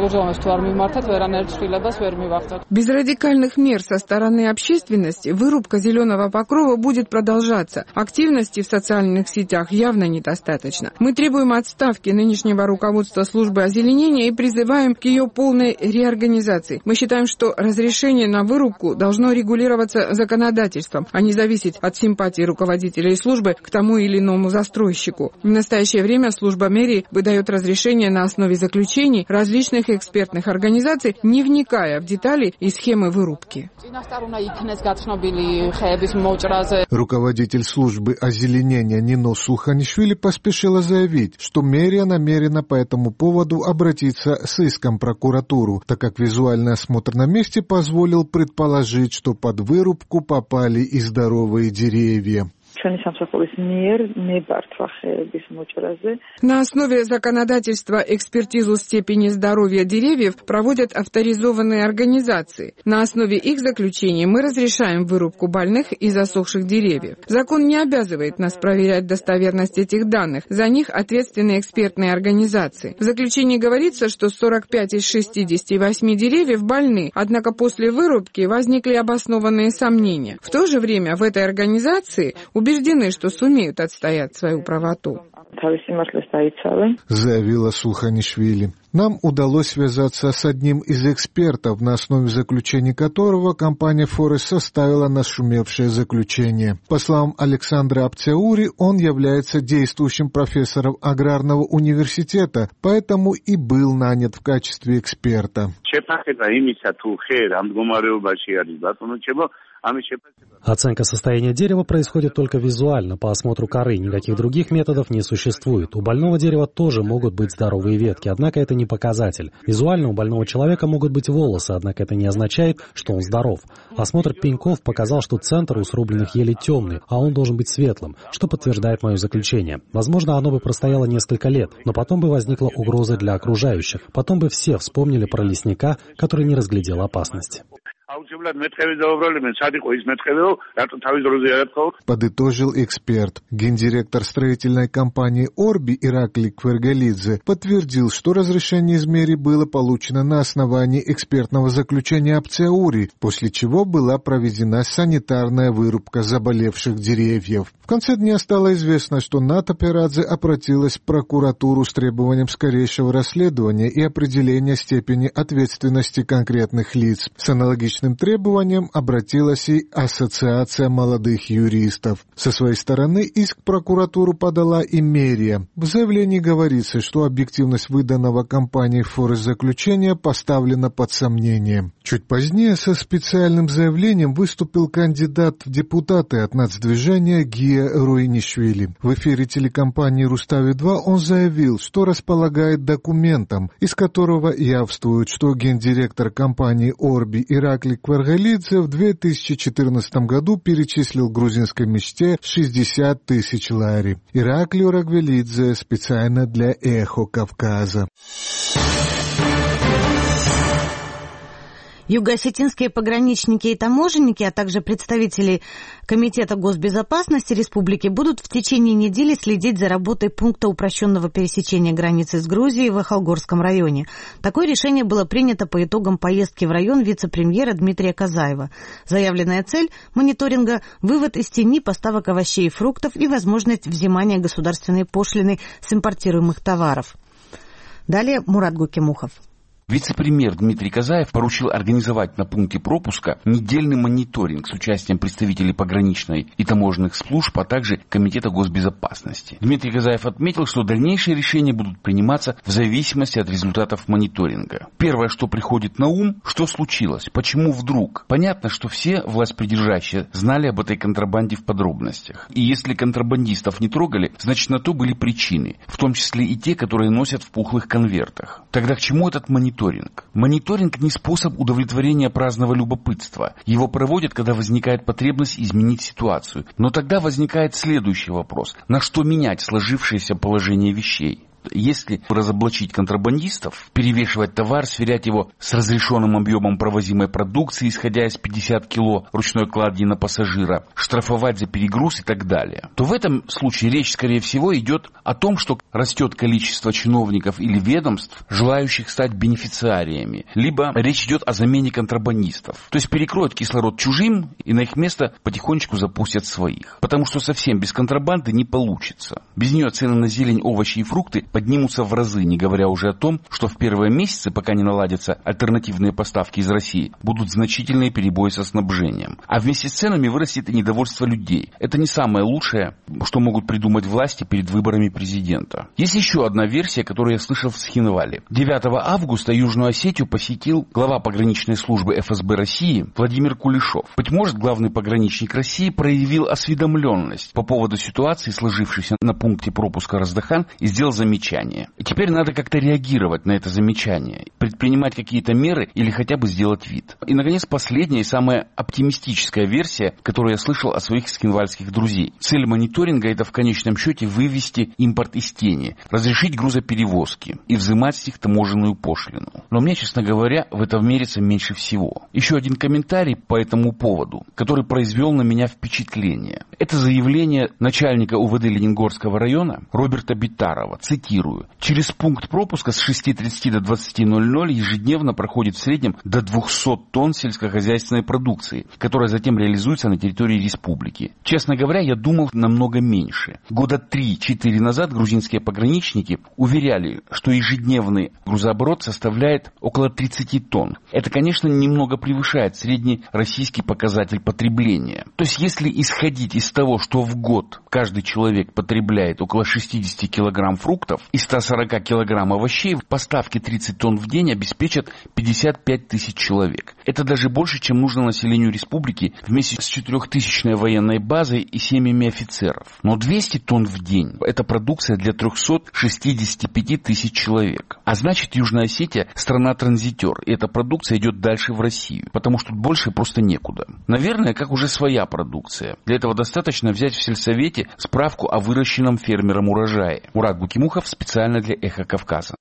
Speaker 10: Без радикальных мер со стороны общественности вырубка зеленого покрова будет продолжаться. Активности в социальных сетях явно недостаточно. Мы требуем отставки нынешнего руководства службы озеленения и призываем к ее полной реорганизации. Мы считаем, что разрешение на вырубку должно регулироваться законодательством, а не зависеть от симпатии руководителей службы к тому или иному застройщику. В настоящее время служба мэрии выдает разрешение на основе заключений различных экспертных организаций, не вникая в детали и схемы вырубки.
Speaker 19: Руководитель службы озеленения Нино Сулханишвили поспешила заявить, что мэрия намерена по этому поводу обратиться с иском в прокуратуру, так как визуальный осмотр на месте позволил предположить, что под вырубку попали и здоровые деревья.
Speaker 10: На основе законодательства экспертизу степени здоровья деревьев проводят авторизованные организации. На основе их заключений мы разрешаем вырубку больных и засохших деревьев. Закон не обязывает нас проверять достоверность этих данных. За них ответственны экспертные организации. В заключении говорится, что 45 из 68 деревьев больны, однако после вырубки возникли обоснованные сомнения. В то же время в этой организации убеждены, что сумеют отстоять свою правоту.
Speaker 19: Заявила Сулханишвили. Нам удалось связаться с одним из экспертов, на основе заключений которого компания «Форест» составила нашумевшее заключение. По словам Александра Апцеури, он является действующим профессором аграрного университета, поэтому и был нанят в качестве эксперта.
Speaker 4: Оценка состояния дерева происходит только визуально, по осмотру коры. Никаких других методов не существует. У больного дерева тоже могут быть здоровые ветки, однако это не показатель. Визуально у больного человека могут быть волосы, однако это не означает, что он здоров. Осмотр пеньков показал, что центр у срубленных елей темный, а он должен быть светлым, что подтверждает мое заключение. Возможно, оно бы простояло несколько лет, но потом бы возникла угроза для окружающих. Потом бы все вспомнили про лесника, который не разглядел опасность.
Speaker 19: Подытожил эксперт. Гендиректор строительной компании «Орби» Ираклий Квергалидзе подтвердил, что разрешение из мэрии было получено на основании экспертного заключения Апцеури, после чего была проведена санитарная вырубка заболевших деревьев. В конце дня стало известно, что Ната Пирадзе обратилась в прокуратуру с требованием скорейшего расследования и определения степени ответственности конкретных лиц. С аналогичным требованием обратилась и Ассоциация молодых юристов. Со своей стороны иск в прокуратуру подала и мэрия. В заявлении говорится, что объективность выданного компанией «Форест» заключения поставлена под сомнение. Чуть позднее со специальным заявлением выступил кандидат в депутаты от нацдвижения Гия Руинишвили. В эфире телекомпании «Рустави-2» он заявил, что располагает документом, из которого явствует, что гендиректор компании «Орби» Ираклий Квергалидзе в 2014 году перечислил грузинской мечте 60 тысяч лари. Ираклию Рагвелидзе специально для «Эхо Кавказа».
Speaker 1: Юго-осетинские пограничники и таможенники, а также представители Комитета госбезопасности республики будут в течение недели следить за работой пункта упрощенного пересечения границы с Грузией в Ахалгорском районе. Такое решение было принято по итогам поездки в район вице-премьера Дмитрия Казаева. Заявленная цель мониторинга – вывод из тени поставок овощей и фруктов и возможность взимания государственной пошлины с импортируемых товаров. Далее Мурат Гукимухов.
Speaker 20: Вице-премьер Дмитрий Казаев поручил организовать на пункте пропуска недельный мониторинг с участием представителей пограничной и таможенных служб, а также Комитета госбезопасности. Дмитрий Казаев отметил, что дальнейшие решения будут приниматься в зависимости от результатов мониторинга. Первое, что приходит на ум, что случилось, почему вдруг? Понятно, что все властьпридержащие знали об этой контрабанде в подробностях. И если контрабандистов не трогали, значит на то были причины, в том числе и те, которые носят в пухлых конвертах. Тогда к чему этот мониторинг? Мониторинг не способ удовлетворения праздного любопытства. Его проводят, когда возникает потребность изменить ситуацию. Но тогда возникает следующий вопрос. На что менять сложившееся положение вещей? Если разоблачить контрабандистов, перевешивать товар, сверять его с разрешенным объемом провозимой продукции, исходя из 50 кило ручной клади на пассажира, штрафовать за перегруз и так далее, то в этом случае речь, скорее всего, идет о том, что растет количество чиновников или ведомств, желающих стать бенефициариями, либо речь идет о замене контрабандистов. То есть перекроют кислород чужим и на их место потихонечку запустят своих. Потому что совсем без контрабанды не получится. Без нее цены на зелень, овощи и фрукты поднимутся в разы, не говоря уже о том, что в первые месяцы, пока не наладятся альтернативные поставки из России, будут значительные перебои со снабжением. А вместе с ценами вырастет и недовольство людей. Это не самое лучшее, что могут придумать власти перед выборами президента. Есть еще одна версия, которую я слышал в Схинвале. 9 августа Южную Осетию посетил глава пограничной службы ФСБ России Владимир Кулешов. Быть может, главный пограничник России проявил осведомленность по поводу ситуации, сложившейся на пункте пропуска Раздахан, и сделал замечание. И теперь надо как-то реагировать на это замечание, предпринимать какие-то меры или хотя бы сделать вид. И, наконец, последняя и самая оптимистическая версия, которую я слышал от своих схинвальских друзей. Цель мониторинга – это в конечном счете вывести импорт из тени, разрешить грузоперевозки и взимать с них таможенную пошлину. Но мне, честно говоря, в это верится меньше всего. Еще один комментарий по этому поводу, который произвел на меня впечатление. Это заявление начальника УВД Ленингорского района Роберта Битарова. Цитирую. Через пункт пропуска с 6:30 до 20:00 ежедневно проходит в среднем до 200 тонн сельскохозяйственной продукции, которая затем реализуется на территории республики. Честно говоря, я думал намного меньше. Года 3-4 назад грузинские пограничники уверяли, что ежедневный грузооборот составляет около 30 тонн. Это, конечно, немного превышает средний российский показатель потребления. То есть, если исходить из того, что в год каждый человек потребляет около 60 килограмм фруктов и 140 килограмм овощей, поставки 30 тонн в день обеспечат 55 тысяч человек. Это даже больше, чем нужно населению республики вместе с 4-тысячной военной базой и семьями офицеров. Но 200 тонн в день – это продукция для 365 тысяч человек. А значит, Южная Осетия – страна-транзитер, и эта продукция идет дальше в Россию, потому что больше просто некуда. Наверное, как уже своя продукция. Для этого достаточно взять в сельсовете справку о выращенном фермером урожае. Мурат Гукимухов специально для «Эхо Кавказа».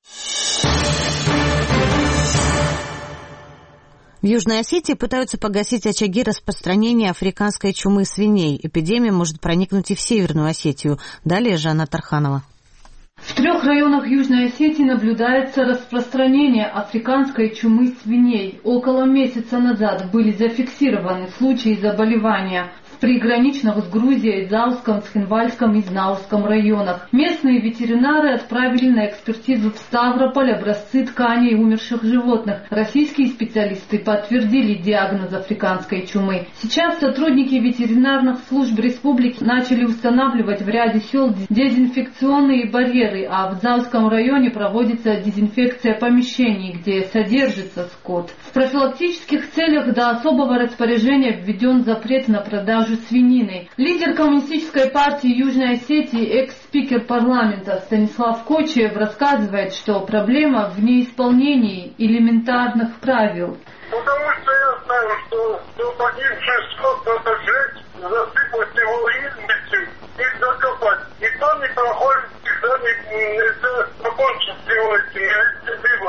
Speaker 1: В Южной Осетии пытаются погасить очаги распространения африканской чумы свиней. Эпидемия может проникнуть и в Северную Осетию. Далее Жанна Тарханова.
Speaker 21: В 3 районах Южной Осетии наблюдается распространение африканской чумы свиней. Около месяца назад были зафиксированы случаи заболевания в приграничных с Грузией, Зауском, Схинвальском и Знауском районах. Местные ветеринары отправили на экспертизу в Ставрополь образцы тканей умерших животных. Российские специалисты подтвердили диагноз африканской чумы. Сейчас сотрудники ветеринарных служб республики начали устанавливать в ряде сел дезинфекционные барьеры, а в Зауском районе проводится дезинфекция помещений, где содержится скот. В профилактических целях до особого распоряжения введен запрет на продажу свинины. Лидер Коммунистической партии Южной Осетии, экс-спикер парламента Станислав Кочиев рассказывает, что проблема в неисполнении элементарных правил.
Speaker 14: Потому что я знаю, что погибший скот надо сжечь, засыпать его измельчить и закопать. Никто не проходит, никто не закончит его эти выводы.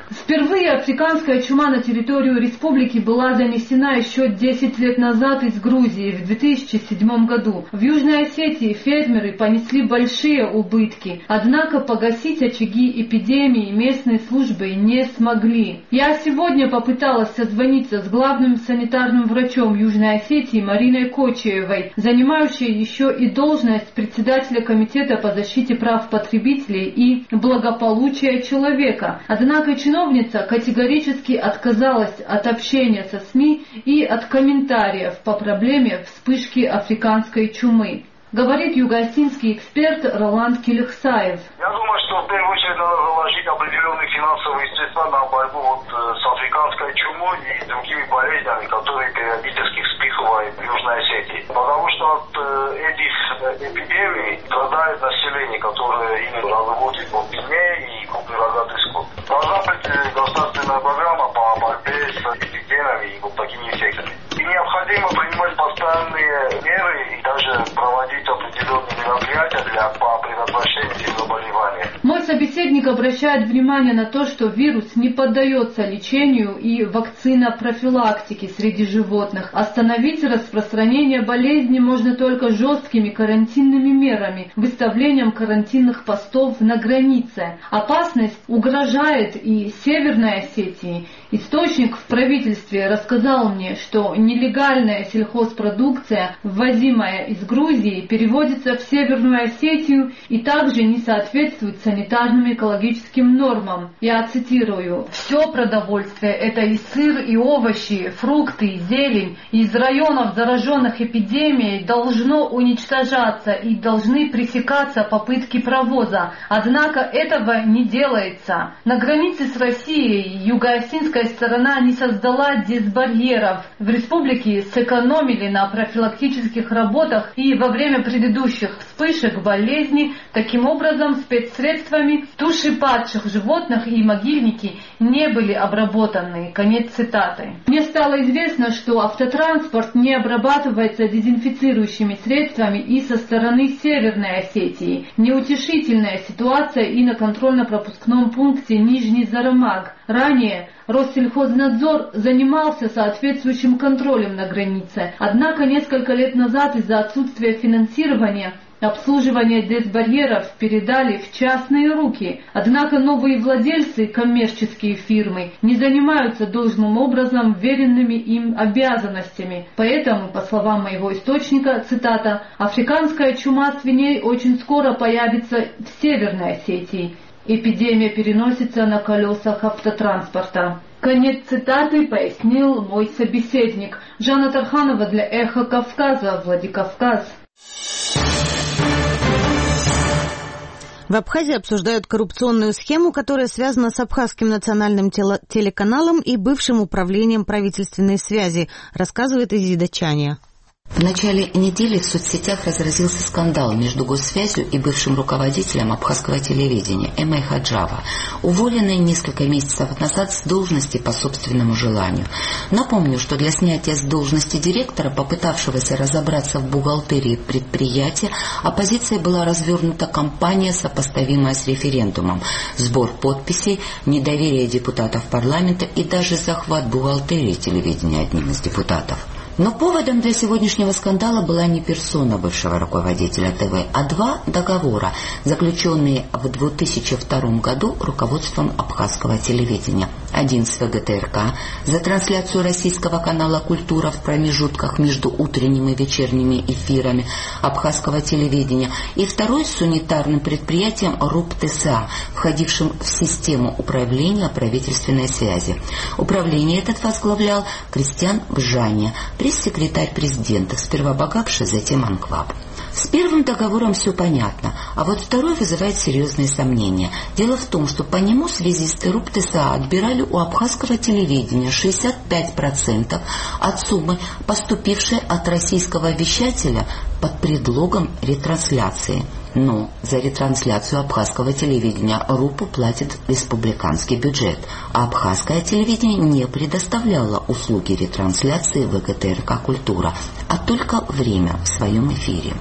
Speaker 21: Впервые африканская чума на территорию республики была занесена еще 10 лет назад из Грузии в 2007 году. В Южной Осетии фермеры понесли большие убытки, однако погасить очаги эпидемии местные службы не смогли. Я сегодня попыталась созвониться с главным санитарным врачом Южной Осетии Мариной Кочаевой, занимающей еще и должность председателя комитета по защите прав потребителей и благополучия человека. Однако чиновница категорически отказалась от общения со СМИ и от комментариев по проблеме вспышки африканской чумы. Говорит юго-осетинский эксперт Роланд Келехсаев.
Speaker 6: Я думаю, что в первую очередь надо заложить определенные финансовые средства на борьбу с африканской чумой и другими болезнями, которые периодически вспыхивают в Южной Осетии. Потому что от этих эпидемий страдает население, которое именно разводит вот свиней и крупный рогатый скот. Должна быть государственная программа по борьбе с эпидемиями и вот такими эффектами. И необходимо принимать постоянные меры и даже проводить определенные мероприятия по предотвращению этих заболеваний.
Speaker 21: Мой собеседник обращает внимание на то, что вирус не поддается лечению и вакцина профилактики среди животных. Остановить распространение болезни можно только жесткими карантинными мерами, выставлением карантинных постов на границе. Опасность угрожает и Северной Осетии. Источник в правительстве рассказал мне, что нелегальная сельхозпродукция, ввозимая из Грузии, переводится в Северную Осетию и также не соответствует санитарным экологическим нормам. Я цитирую: «Все продовольствие, это и сыр, и овощи, фрукты, и зелень, из районов, зараженных эпидемией, должно уничтожаться и должны пресекаться попытки провоза. Однако этого не делается. На границе с Россией юго-осетинская сторона не создала дисбарьеров. В республике сэкономили на профилактических работах и во время предыдущих вспышек болезни. Таким образом, спецсредствами туши падших животных и могильники не были обработаны». Конец цитаты. Мне стало известно, что автотранспорт не обрабатывается дезинфицирующими средствами и со стороны Северной Осетии. Неутешительная ситуация и на контрольно-пропускном пункте Нижний Зарамаг. Ранее Россельхознадзор занимался соответствующим контролем на границе. Однако несколько лет назад из-за отсутствия финансирования обслуживание дисбарьеров передали в частные руки. Однако новые владельцы, коммерческие фирмы, не занимаются должным образом веренными им обязанностями. Поэтому, по словам моего источника, цитата, «африканская чума свиней очень скоро появится в Северной Осетии. Эпидемия переносится на колесах автотранспорта». Конец цитаты пояснил мой собеседник. Жанна Тарханова для «Эхо Кавказа», Владикавказ.
Speaker 1: В Абхазии обсуждают коррупционную схему, которая связана с Абхазским национальным телеканалом и бывшим управлением правительственной связи, рассказывает Изида Чаня.
Speaker 22: В начале недели в соцсетях разразился скандал между Госсвязью и бывшим руководителем абхазского телевидения Эмой Хаджава, уволенной несколько месяцев назад с должности по собственному желанию. Напомню, что для снятия с должности директора, попытавшегося разобраться в бухгалтерии предприятия, оппозицией была развернута кампания, сопоставимая с референдумом, сбор подписей, недоверие депутатов парламента и даже захват бухгалтерии телевидения одним из депутатов. Но поводом для сегодняшнего скандала была не персона бывшего руководителя ТВ, а два договора, заключенные в 2002 году руководством абхазского телевидения. Один с ВГТРК за трансляцию российского канала «Культура» в промежутках между утренним и вечерними эфирами абхазского телевидения, и второй с унитарным предприятием РУП-ТСА, входившим в систему управления правительственной связи. Управление этот возглавлял Кристиан Бжаня, пресс-секретарь президента, сперва Багапши, затем Анкваб. С первым договором все понятно, а вот второй вызывает серьезные сомнения. Дело в том, что по нему связисты РУП-ТСА отбирали у абхазского телевидения 65% от суммы, поступившей от российского вещателя под предлогом ретрансляции. Но за ретрансляцию абхазского телевидения РУПу платит республиканский бюджет, а абхазское телевидение не предоставляло услуги ретрансляции ВГТРК «Культура», а только время в своем эфире.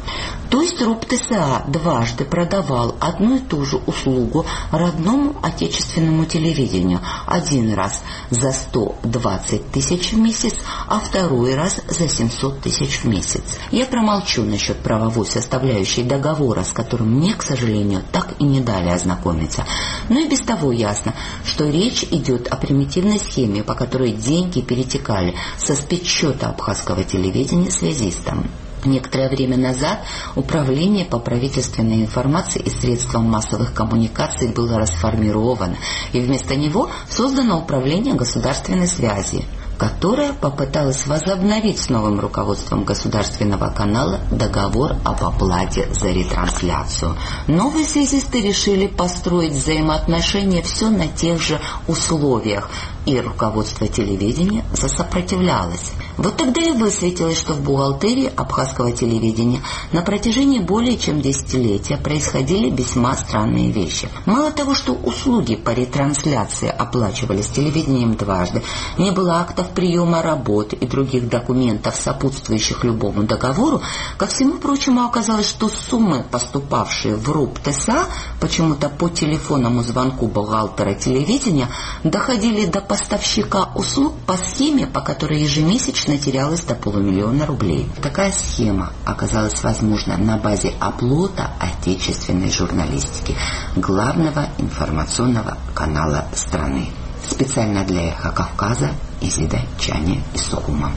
Speaker 22: То есть РУП-ТСА дважды продавал одну и ту же услугу родному отечественному телевидению. Один раз за 120 тысяч в месяц, а второй раз за 700 тысяч в месяц. Я промолчу насчет правовой составляющей договора, с которым мне, к сожалению, так и не дали ознакомиться. Но и без того ясно, что речь идет о примитивной схеме, по которой деньги перетекали со спецсчета абхазского телевидения связистам. Некоторое время назад Управление по правительственной информации и средствам массовых коммуникаций было расформировано, и вместо него создано Управление государственной связи, которое попыталось возобновить с новым руководством государственного канала договор об оплате за ретрансляцию. Новые связисты решили построить взаимоотношения все на тех же условиях, и руководство телевидения засопротивлялось. Вот тогда и высветилось, что в бухгалтерии абхазского телевидения на протяжении более чем десятилетия происходили весьма странные вещи. Мало того, что услуги по ретрансляции оплачивались телевидением дважды, не было актов приема работы и других документов, сопутствующих любому договору, ко всему прочему оказалось, что суммы, поступавшие в РУП-ТСА, почему-то по телефонному звонку бухгалтера телевидения, доходили до поставщика услуг по схеме, по которой ежемесячно терялось до 500 000 рублей. Такая схема оказалась возможна на базе оплота отечественной журналистики, главного информационного канала страны. Специально для «Эхо Кавказа» Изида Чаня из Сухума.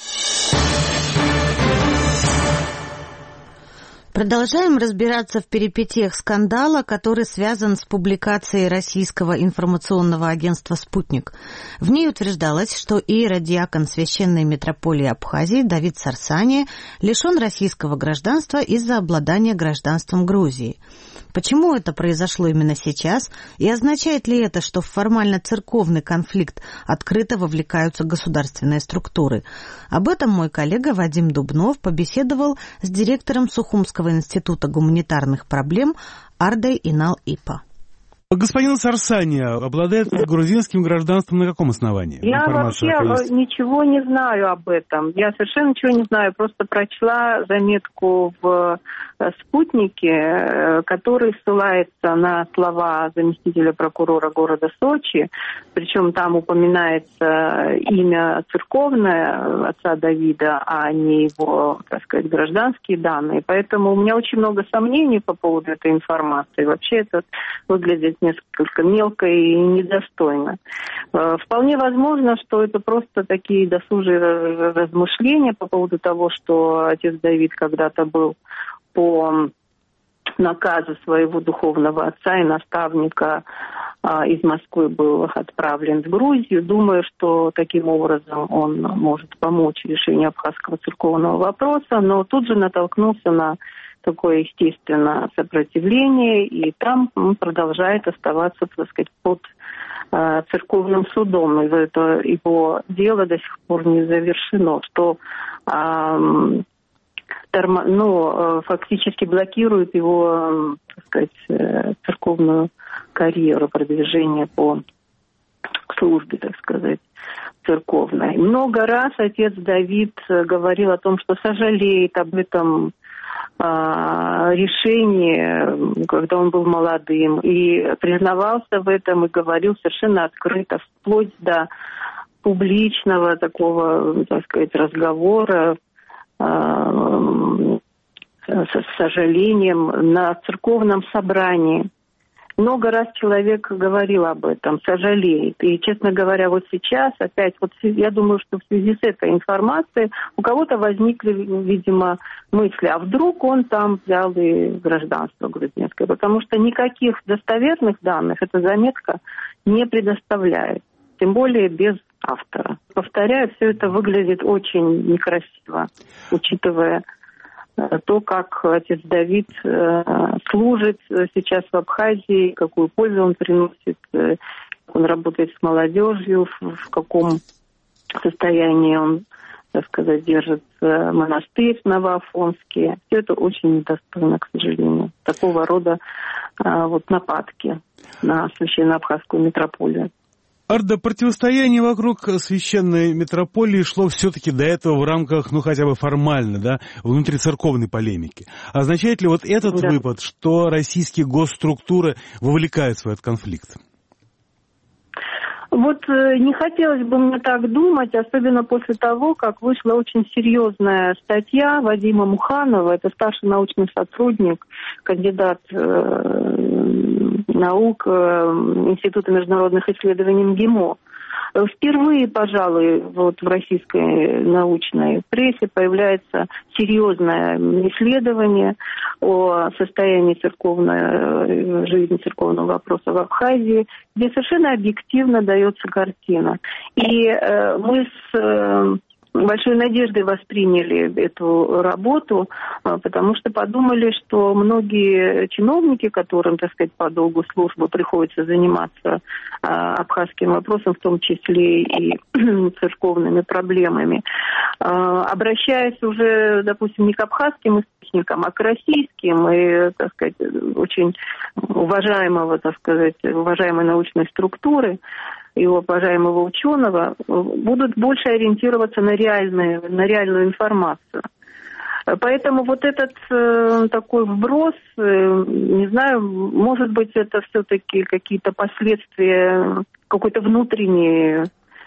Speaker 1: Продолжаем разбираться в перипетиях скандала, который связан с публикацией российского информационного агентства «Спутник». В ней утверждалось, что иеродиакон Священной митрополии Абхазии Давид Сарсания лишен российского гражданства из-за обладания гражданством Грузии. Почему это произошло именно сейчас, и означает ли это, что в формально-церковный конфликт открыто вовлекаются государственные структуры? Об этом мой коллега Вадим Дубнов побеседовал с директором Сухумского института гуманитарных проблем Ардой Инал-Ипа.
Speaker 5: Господин Сарсания обладает грузинским гражданством на каком основании?
Speaker 8: Я вообще ничего не знаю об этом. Я совершенно ничего не знаю. Просто прочла заметку в «Спутнике», который ссылается на слова заместителя прокурора города Сочи. Причем там упоминается имя церковное отца Давида, а не его, так сказать, гражданские данные. Поэтому у меня очень много сомнений по поводу этой информации. Вообще это выглядит несколько мелко и недостойно. Вполне возможно, что это просто такие досужие размышления по поводу того, что отец Давид когда-то был по наказу своего духовного отца и наставника из Москвы был отправлен в Грузию. Думаю, что таким образом он может помочь решению абхазского церковного вопроса, но тут же натолкнулся на такое, естественно, сопротивление, и там он продолжает оставаться, так сказать, под церковным судом. И это его дело до сих пор не завершено, что фактически блокирует его, так сказать, церковную карьеру, продвижение по службе, так сказать, церковной. Много раз отец Давид говорил о том, что сожалеет об этом решении, когда он был молодым, и признавался в этом и говорил совершенно открыто, вплоть до публичного такого, так сказать, разговора с сожалением на церковном собрании. Много раз человек говорил об этом, сожалеет. И, честно говоря, вот сейчас опять, вот я думаю, что в связи с этой информацией у кого-то возникли, видимо, мысли, а вдруг он там взял и гражданство грузинское, потому что никаких достоверных данных эта заметка не предоставляет, тем более без автора. Повторяю, все это выглядит очень некрасиво, учитывая то, как отец Давид служит сейчас в Абхазии, какую пользу он приносит, он работает с молодежью, в каком состоянии он, так сказать, держит монастырь в Новоафонске. Все это очень недостойно, к сожалению, такого рода нападки на священно-абхазскую митрополию.
Speaker 5: Арда, противостояние вокруг священной митрополии шло все-таки до этого в рамках, хотя бы формально, да, внутрицерковной полемики. Означает ли вот этот выпад, что российские госструктуры вовлекаются в этот конфликт?
Speaker 8: Вот не хотелось бы мне так думать, особенно после того, как вышла очень серьезная статья Вадима Муханова, это старший научный сотрудник, кандидат наук Института международных исследований МГИМО. Впервые, пожалуй, вот в российской научной прессе появляется серьезное исследование о состоянии церковной жизни, церковного вопроса в Абхазии, где совершенно объективно дается картина. И мы с большой надеждой восприняли эту работу, потому что подумали, что многие чиновники, которым, так сказать, по долгу службы приходится заниматься абхазским вопросом, в том числе и церковными проблемами, обращаясь уже, допустим, не к абхазским источникам, а к российским и, так сказать, очень уважаемой научной структуры и уважаемого ученого, будут больше ориентироваться на реальную информацию. Поэтому вот этот такой вброс, не знаю, может быть, это все-таки какие-то последствия какой-то внутренней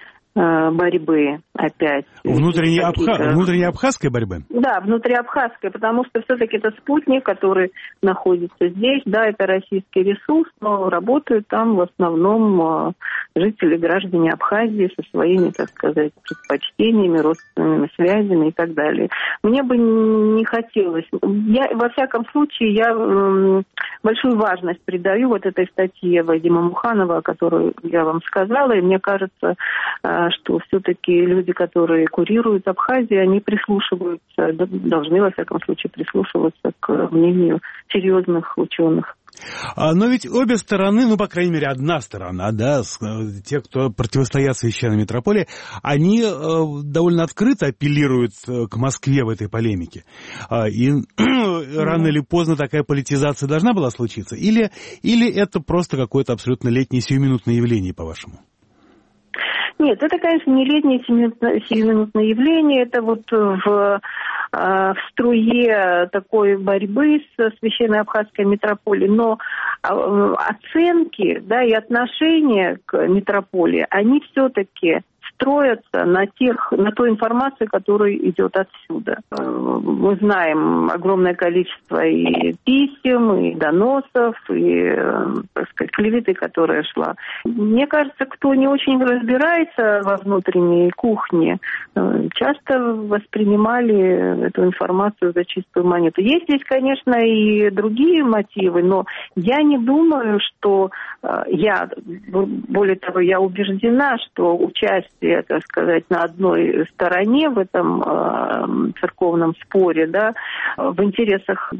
Speaker 8: борьбы опять.
Speaker 5: Внутренней абхазской борьбы?
Speaker 8: Да, внутриабхазской, потому что все-таки это спутник, который находится здесь, да, это российский ресурс, но работают там в основном жители, граждане Абхазии со своими, так сказать, предпочтениями, родственными связями и так далее. Мне бы не хотелось. Во всяком случае, я большую важность придаю вот этой статье Вадима Муханова, о которой я вам сказала, и мне кажется, что все-таки люди, которые курируют Абхазию, они прислушиваются, должны, во всяком случае, прислушиваться к мнению серьезных ученых.
Speaker 5: Но ведь обе стороны, по крайней мере, одна сторона, да, те, кто противостоят священной митрополии, они довольно открыто апеллируют к Москве в этой полемике. И рано или поздно такая политизация должна была случиться? Или это просто какое-то абсолютно летнее сиюминутное явление, по-вашему?
Speaker 8: Нет, это, конечно, не летнее сиюминутное явление, это вот в струе такой борьбы с священной абхазской митрополией, но оценки, да, и отношения к митрополии, они все-таки строятся на той информации, которая идет отсюда. Мы знаем огромное количество и писем, и доносов, и, так сказать, клеветы, которая шла. Мне кажется, кто не очень разбирается во внутренней кухне, часто воспринимали эту информацию за чистую монету. Есть здесь, конечно, и другие мотивы, но я не думаю, что более того, я убеждена, что участие, так сказать, на одной стороне в этом церковном споре, да, в интересах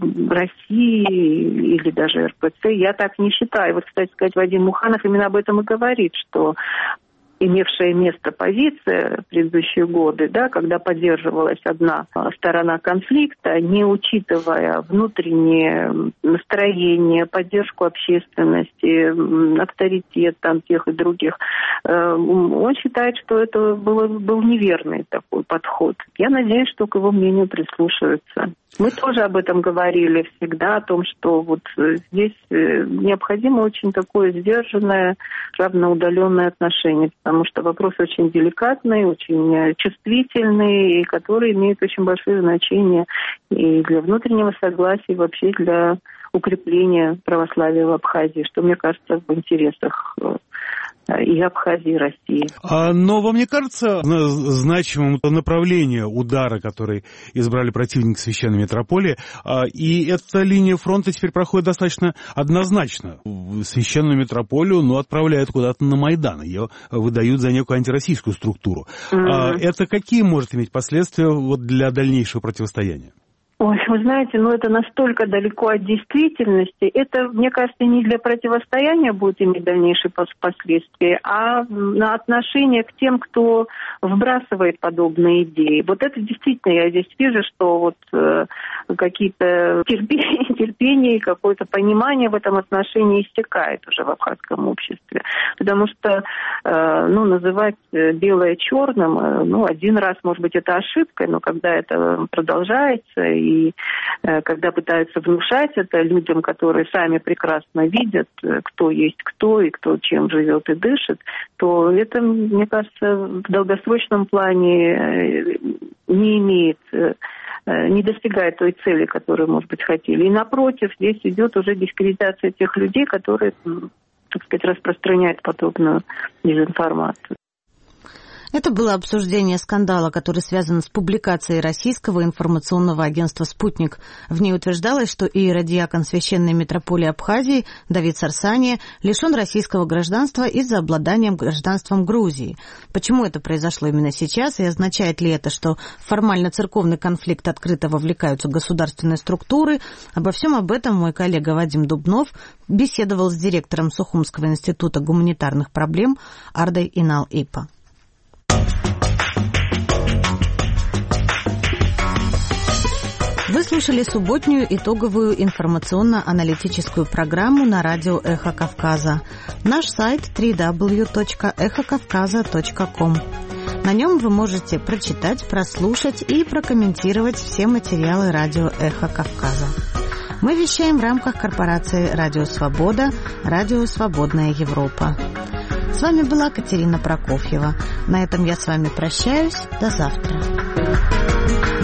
Speaker 8: России или даже РПЦ, я так не считаю. Вот, кстати сказать, Вадим Муханов именно об этом и говорит, что имевшая место позиция в предыдущие годы, да, когда поддерживалась одна сторона конфликта, не учитывая внутреннее настроение, поддержку общественности, авторитет там тех и других, он считает, что это был неверный такой подход. Я надеюсь, что к его мнению прислушаются. Мы тоже об этом говорили всегда, о том, что вот здесь необходимо очень такое сдержанное, равноудаленное отношение, потому что вопрос очень деликатный, очень чувствительный, и который имеет очень большое значение и для внутреннего согласия, и вообще для укрепления православия в Абхазии, что, мне кажется, в интересах и Абхазии, и России.
Speaker 5: Но вам не кажется значимым направление удара, который избрали противники священной митрополии, и эта линия фронта теперь проходит достаточно однозначно? Священную митрополию, отправляют куда-то на Майдан, ее выдают за некую антироссийскую структуру. Это какие может иметь последствия для дальнейшего противостояния?
Speaker 8: Ой, вы знаете, это настолько далеко от действительности. Это, мне кажется, не для противостояния будет иметь дальнейшие последствия, а на отношение к тем, кто вбрасывает подобные идеи. Вот это действительно, я здесь вижу, что какие-то терпение и какое-то понимание в этом отношении истекает уже в абхазском обществе. Потому что, называть белое черным, один раз, может быть, это ошибкой, но когда это продолжается и когда пытаются внушать это людям, которые сами прекрасно видят, кто есть кто и кто чем живет и дышит, то это, мне кажется, в долгосрочном плане не достигает той цели, которую, может быть, хотели. И напротив, здесь идет уже дискредитация тех людей, которые, так сказать, распространяют подобную дезинформацию.
Speaker 1: Это было обсуждение скандала, который связан с публикацией российского информационного агентства «Спутник». В ней утверждалось, что иеродиакон Священной митрополии Абхазии Давид Сарсания лишен российского гражданства из-за обладания гражданством Грузии. Почему это произошло именно сейчас, и означает ли это, что в формально-церковный конфликт открыто вовлекаются государственные структуры? Обо всем об этом мой коллега Вадим Дубнов беседовал с директором Сухумского института гуманитарных проблем Ардой Инал-Ипа. Вы слушали субботнюю итоговую информационно-аналитическую программу на радио «Эхо Кавказа». Наш сайт www.эхокавказа.ком. На нем вы можете прочитать, прослушать и прокомментировать все материалы радио «Эхо Кавказа». Мы вещаем в рамках корпорации «Радио Свобода», «Радио Свободная Европа». С вами была Катерина Прокофьева. На этом я с вами прощаюсь. До завтра.